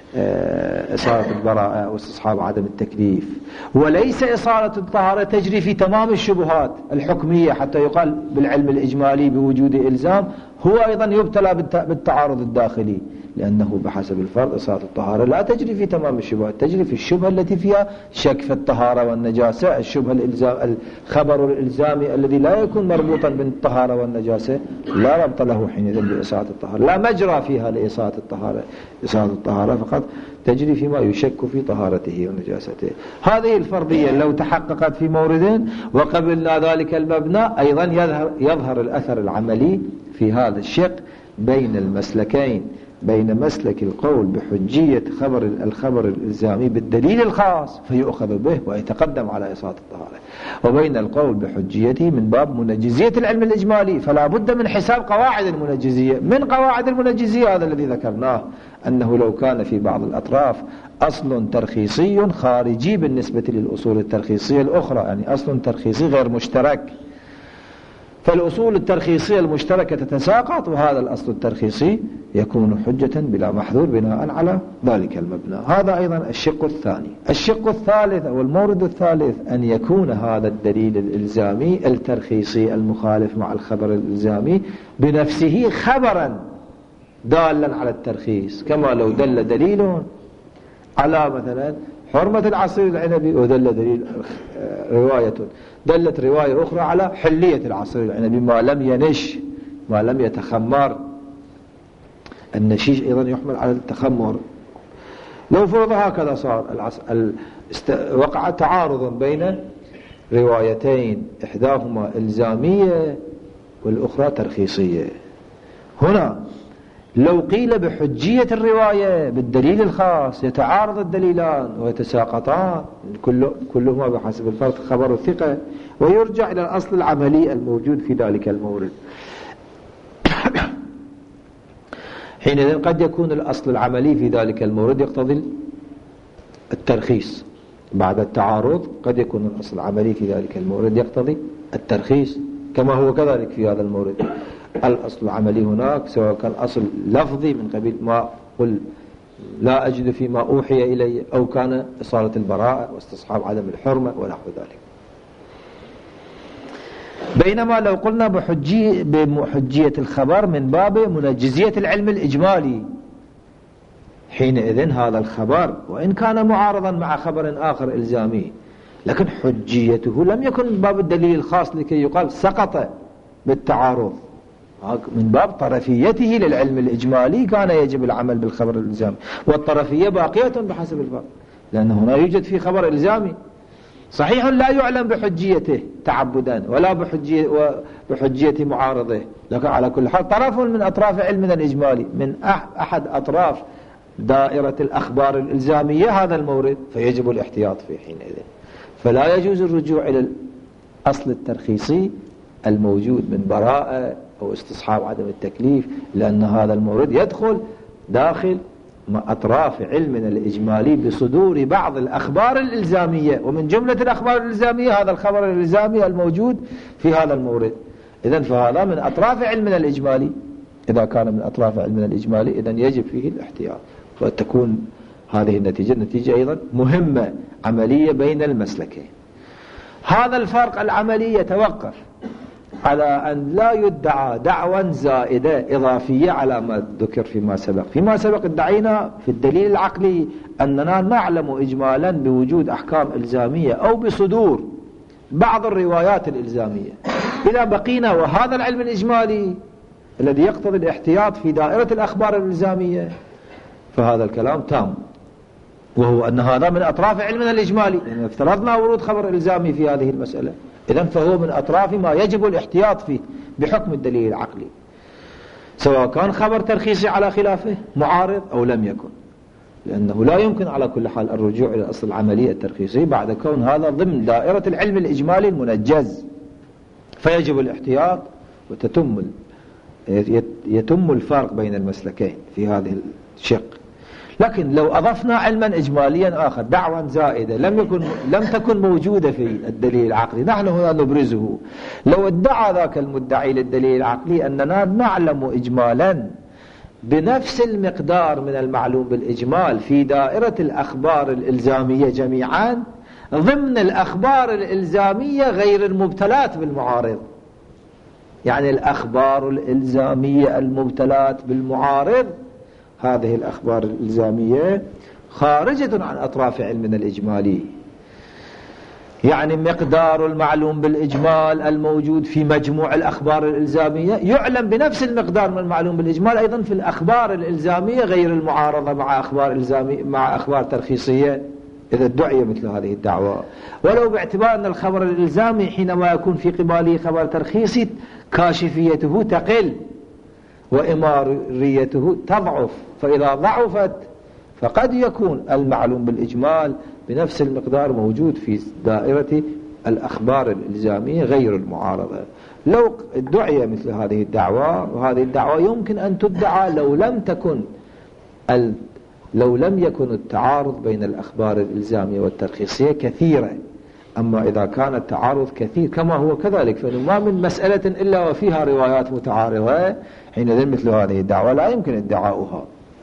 إصالة البراءة واستصحاب عدم التكليف، وليس إصالة الطهارة تجري في تمام الشبهات الحكمية حتى يقال بالعلم الإجمالي بوجود إلزام، هو أيضا يبتلى بالتعارض الداخلي، لأنه بحسب الفرض إصالة الطهارة لا تجري في تمام الشبهات، تجري في الشبهة التي فيها شك في الطهارة والنجاسة، الشبهة الإلزام الخبر الإلزامي الذي لا يكون مربوطا بالطهارة والنجاسة لا ربط له حينئذ بإصالة الطهارة، لا مجرى فيها لإصالة الطهارة، إصالة الطهارة فقط تجري فيما يشك في طهارته ونجاسته. هذه الفرضية لو تحققت في مورد وقبلنا ذلك المبنى، أيضا يظهر, يظهر الأثر العملي في هذا الشق بين المسلكين، بين مسلك القول بحجية خبر الخبر الإلزامي بالدليل الخاص فيؤخذ به ويتقدم على إصالة الطهارة، وبين القول بحجيته من باب منجزية العلم الإجمالي، فلا بد من حساب قواعد المنجزية. من قواعد المنجزية هذا الذي ذكرناه، أنه لو كان في بعض الأطراف أصل ترخيصي خارجي بالنسبة للأصول الترخيصية الأخرى، يعني أصل ترخيصي غير مشترك، فالأصول الترخيصية المشتركة تتساقط، وهذا الأصل الترخيصي يكون حجة بلا محذور بناء على ذلك المبنى. هذا أيضا الشق الثاني. الشق الثالث أو المورد الثالث أن يكون هذا الدليل الإلزامي الترخيصي المخالف مع الخبر الإلزامي بنفسه خبرا دالا على الترخيص، كما لو دل دليل على مثلا حرمة العصير العنبي، ودل دليل رواية دلت رواية أخرى على حلية العصير العنبي ما لم ينش، ما لم يتخمر. النشيش أيضا يحمل على التخمر. لو فرض هكذا صار العص... ال... است... وقع تعارض بين روايتين، إحداهما إلزامية والأخرى ترخيصية. هنا لو قيل بحجية الرواية بالدليل الخاص يتعارض الدليلان ويتساقطان كل... كلهما بحسب الفرد خبر الثقة، ويرجع إلى الأصل العملي الموجود في ذلك المورد. حينئذ قد يكون الأصل العملي في ذلك المورد يقتضي الترخيص بعد التعارض، قد يكون الأصل العملي في ذلك المورد يقتضي الترخيص، كما هو كذلك في هذا المورد. الأصل العملي هناك سواء كان أصل لفظي من قبيل ما قل لا أجد فيما أوحي إلي، أو كان إصالة البراءة واستصحاب عدم الحرمة ونحو ذلك. بينما لو قلنا بحجية, بحجية الخبر من باب منجزية العلم الإجمالي، حينئذ هذا الخبر وإن كان معارضا مع خبر آخر إلزامي، لكن حجيته لم يكن من باب الدليل الخاص لكي يقال سقط بالتعارض، من باب طرفيته للعلم الإجمالي كان يجب العمل بالخبر الإلزامي، والطرفية باقية بحسب الباب، لأن هنا يوجد في خبر إلزامي صحيح لا يعلم بحجيته تعبدا ولا بحجية, بحجية معارضه، لكن على كل حال طرف من أطراف علمنا الإجمالي، من أحد أطراف دائرة الأخبار الإلزامية هذا المورد، فيجب الاحتياط في حينئذ. فلا يجوز الرجوع إلى الأصل الترخيصي الموجود من براءة أو استصحاب عدم التكليف، لأن هذا المورد يدخل داخل أطراف علمنا الإجمالي بصدور بعض الأخبار الإلزامية، ومن جملة الأخبار الإلزامية هذا الخبر الإلزامي الموجود في هذا المورد. إذن فهذا من أطراف علمنا الإجمالي، إذا كان من أطراف علمنا الإجمالي إذن يجب فيه الاحتياط، وتكون هذه النتيجة نتيجة أيضا مهمة عملية بين المسلكين. هذا الفرق العملي يتوقف على أن لا يدعى دعوى زائدة إضافية على ما ذكر فيما سبق. فيما سبق ادعينا في الدليل العقلي أننا نعلم إجمالا بوجود أحكام إلزامية أو بصدور بعض الروايات الإلزامية. إذا بقينا وهذا العلم الإجمالي الذي يقتضي الاحتياط في دائرة الأخبار الإلزامية، فهذا الكلام تام، وهو أن هذا من أطراف علمنا الإجمالي، لأن افترضنا ورود خبر إلزامي في هذه المسألة، إذن فهو من أطراف ما يجب الاحتياط فيه بحكم الدليل العقلي، سواء كان خبر ترخيصي على خلافه معارض أو لم يكن، لأنه لا يمكن على كل حال الرجوع إلى أصل العملية الترخيصي بعد كون هذا ضمن دائرة العلم الإجمالي المنجز، فيجب الاحتياط وتتم يتم الفرق بين المسلكين في هذه الشق. لكن لو أضفنا علما إجماليا آخر دعوة زائدة لم يكن لم تكن موجودة في الدليل العقلي، نحن هنا نبرزه. لو ادعى ذاك المدعي للدليل العقلي أننا نعلم إجمالا بنفس المقدار من المعلوم بالإجمال في دائرة الأخبار الإلزامية جميعا ضمن الأخبار الإلزامية غير المبتلات بالمعارض، يعني الأخبار الإلزامية المبتلات بالمعارض هذه الأخبار الإلزامية خارجة عن أطراف علمنا الإجمالي، يعني مقدار المعلوم بالإجمال الموجود في مجموع الأخبار الإلزامية يعلم بنفس المقدار من المعلوم بالإجمال أيضا في الأخبار الإلزامية غير المعارضة مع أخبار إلزامية مع أخبار ترخيصية، إذا ادعي مثل هذه الدعوة. ولو باعتبار أن الخبر الإلزامي حينما يكون في قباله خبر ترخيصي كاشفيته تقل وإماريته تضعف، فإذا ضعفت فقد يكون المعلوم بالإجمال بنفس المقدار موجود في دائرة الأخبار الإلزامية غير المعارضة. لو ادعي مثل هذه الدعوة، وهذه الدعوة يمكن أن تدعى لو لم تكن ال... لو لم يكن التعارض بين الأخبار الإلزامية والترخيصية كثيرة، أما إذا كان التعارض كثير كما هو كذلك فإنه ما من مسألة إلا وفيها روايات متعارضة، حينئذ مثل هذه الدعوة لا يمكن ادعاؤها.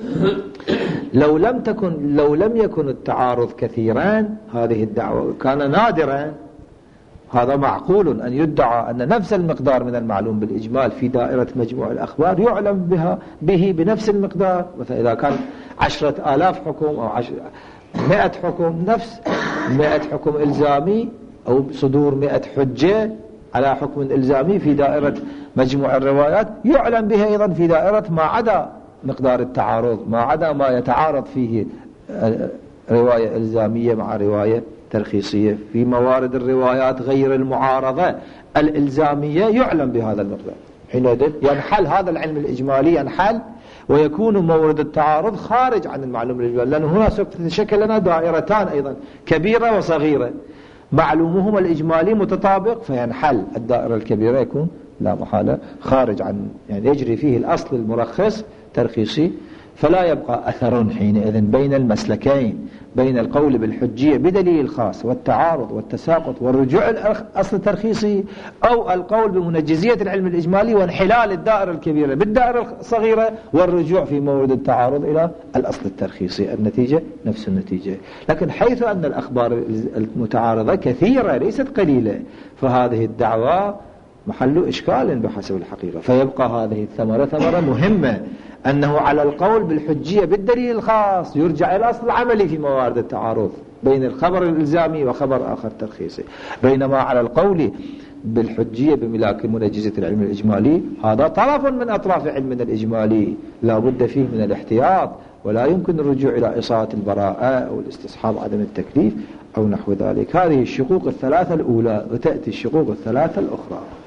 لو لم تكن لو لم يكن التعارض كثيرا هذه الدعوة كان نادرا، هذا معقول أن يدعى أن نفس المقدار من المعلوم بالإجمال في دائرة مجموع الأخبار يعلم بها به بنفس المقدار، مثلا إذا كان عشرة آلاف حكم أو عشر مئة حكم نفس مئة حكم إلزامي أو صدور مئة حجة على حكم إلزامي في دائرة مجموع الروايات يعلم بها أيضا في دائرة ما عدا مقدار التعارض، ما عدا ما يتعارض فيه رواية إلزامية مع رواية ترخيصية. في موارد الروايات غير المعارضة الإلزامية يعلم بهذا المقدار، حينئذ ينحل هذا العلم الإجمالي، ينحل ويكون مورد التعارض خارج عن المعلوم الإجمالي، لأنه هنا سوف تتشكل لنا دائرتان أيضا كبيرة وصغيرة، معلومهما الإجمالي متطابق فينحل الدائرة الكبيرة يكون لا محالة خارج عن، يعني يجري فيه الأصل المرخص ترخيصي، فلا يبقى أثر حينئذ بين المسلكين، بين القول بالحجية بدليل الخاص والتعارض والتساقط والرجوع الأصل الترخيصي، أو القول بمنجزية العلم الإجمالي وانحلال الدائرة الكبيرة بالدائرة الصغيرة والرجوع في مورد التعارض إلى الأصل الترخيصي. النتيجة نفس النتيجة، لكن حيث أن الأخبار المتعارضة كثيرة ليست قليلة، فهذه الدعوة محل إشكال بحسب الحقيقة، فيبقى هذه الثمرة ثمرة مهمة، أنه على القول بالحجية بالدليل الخاص يرجع إلى الأصل العملي في موارد التعارض بين الخبر الإلزامي وخبر آخر ترخيصي، بينما على القول بالحجية بملاك منجزة العلم الإجمالي هذا طرف من أطراف علمنا الإجمالي لا بد فيه من الاحتياط، ولا يمكن الرجوع إلى إصاءة البراءة أو الاستصحاب عدم التكليف أو نحو ذلك. هذه الشقوق الثلاثة الأولى، وتأتي الشقوق الثلاثة الأخرى.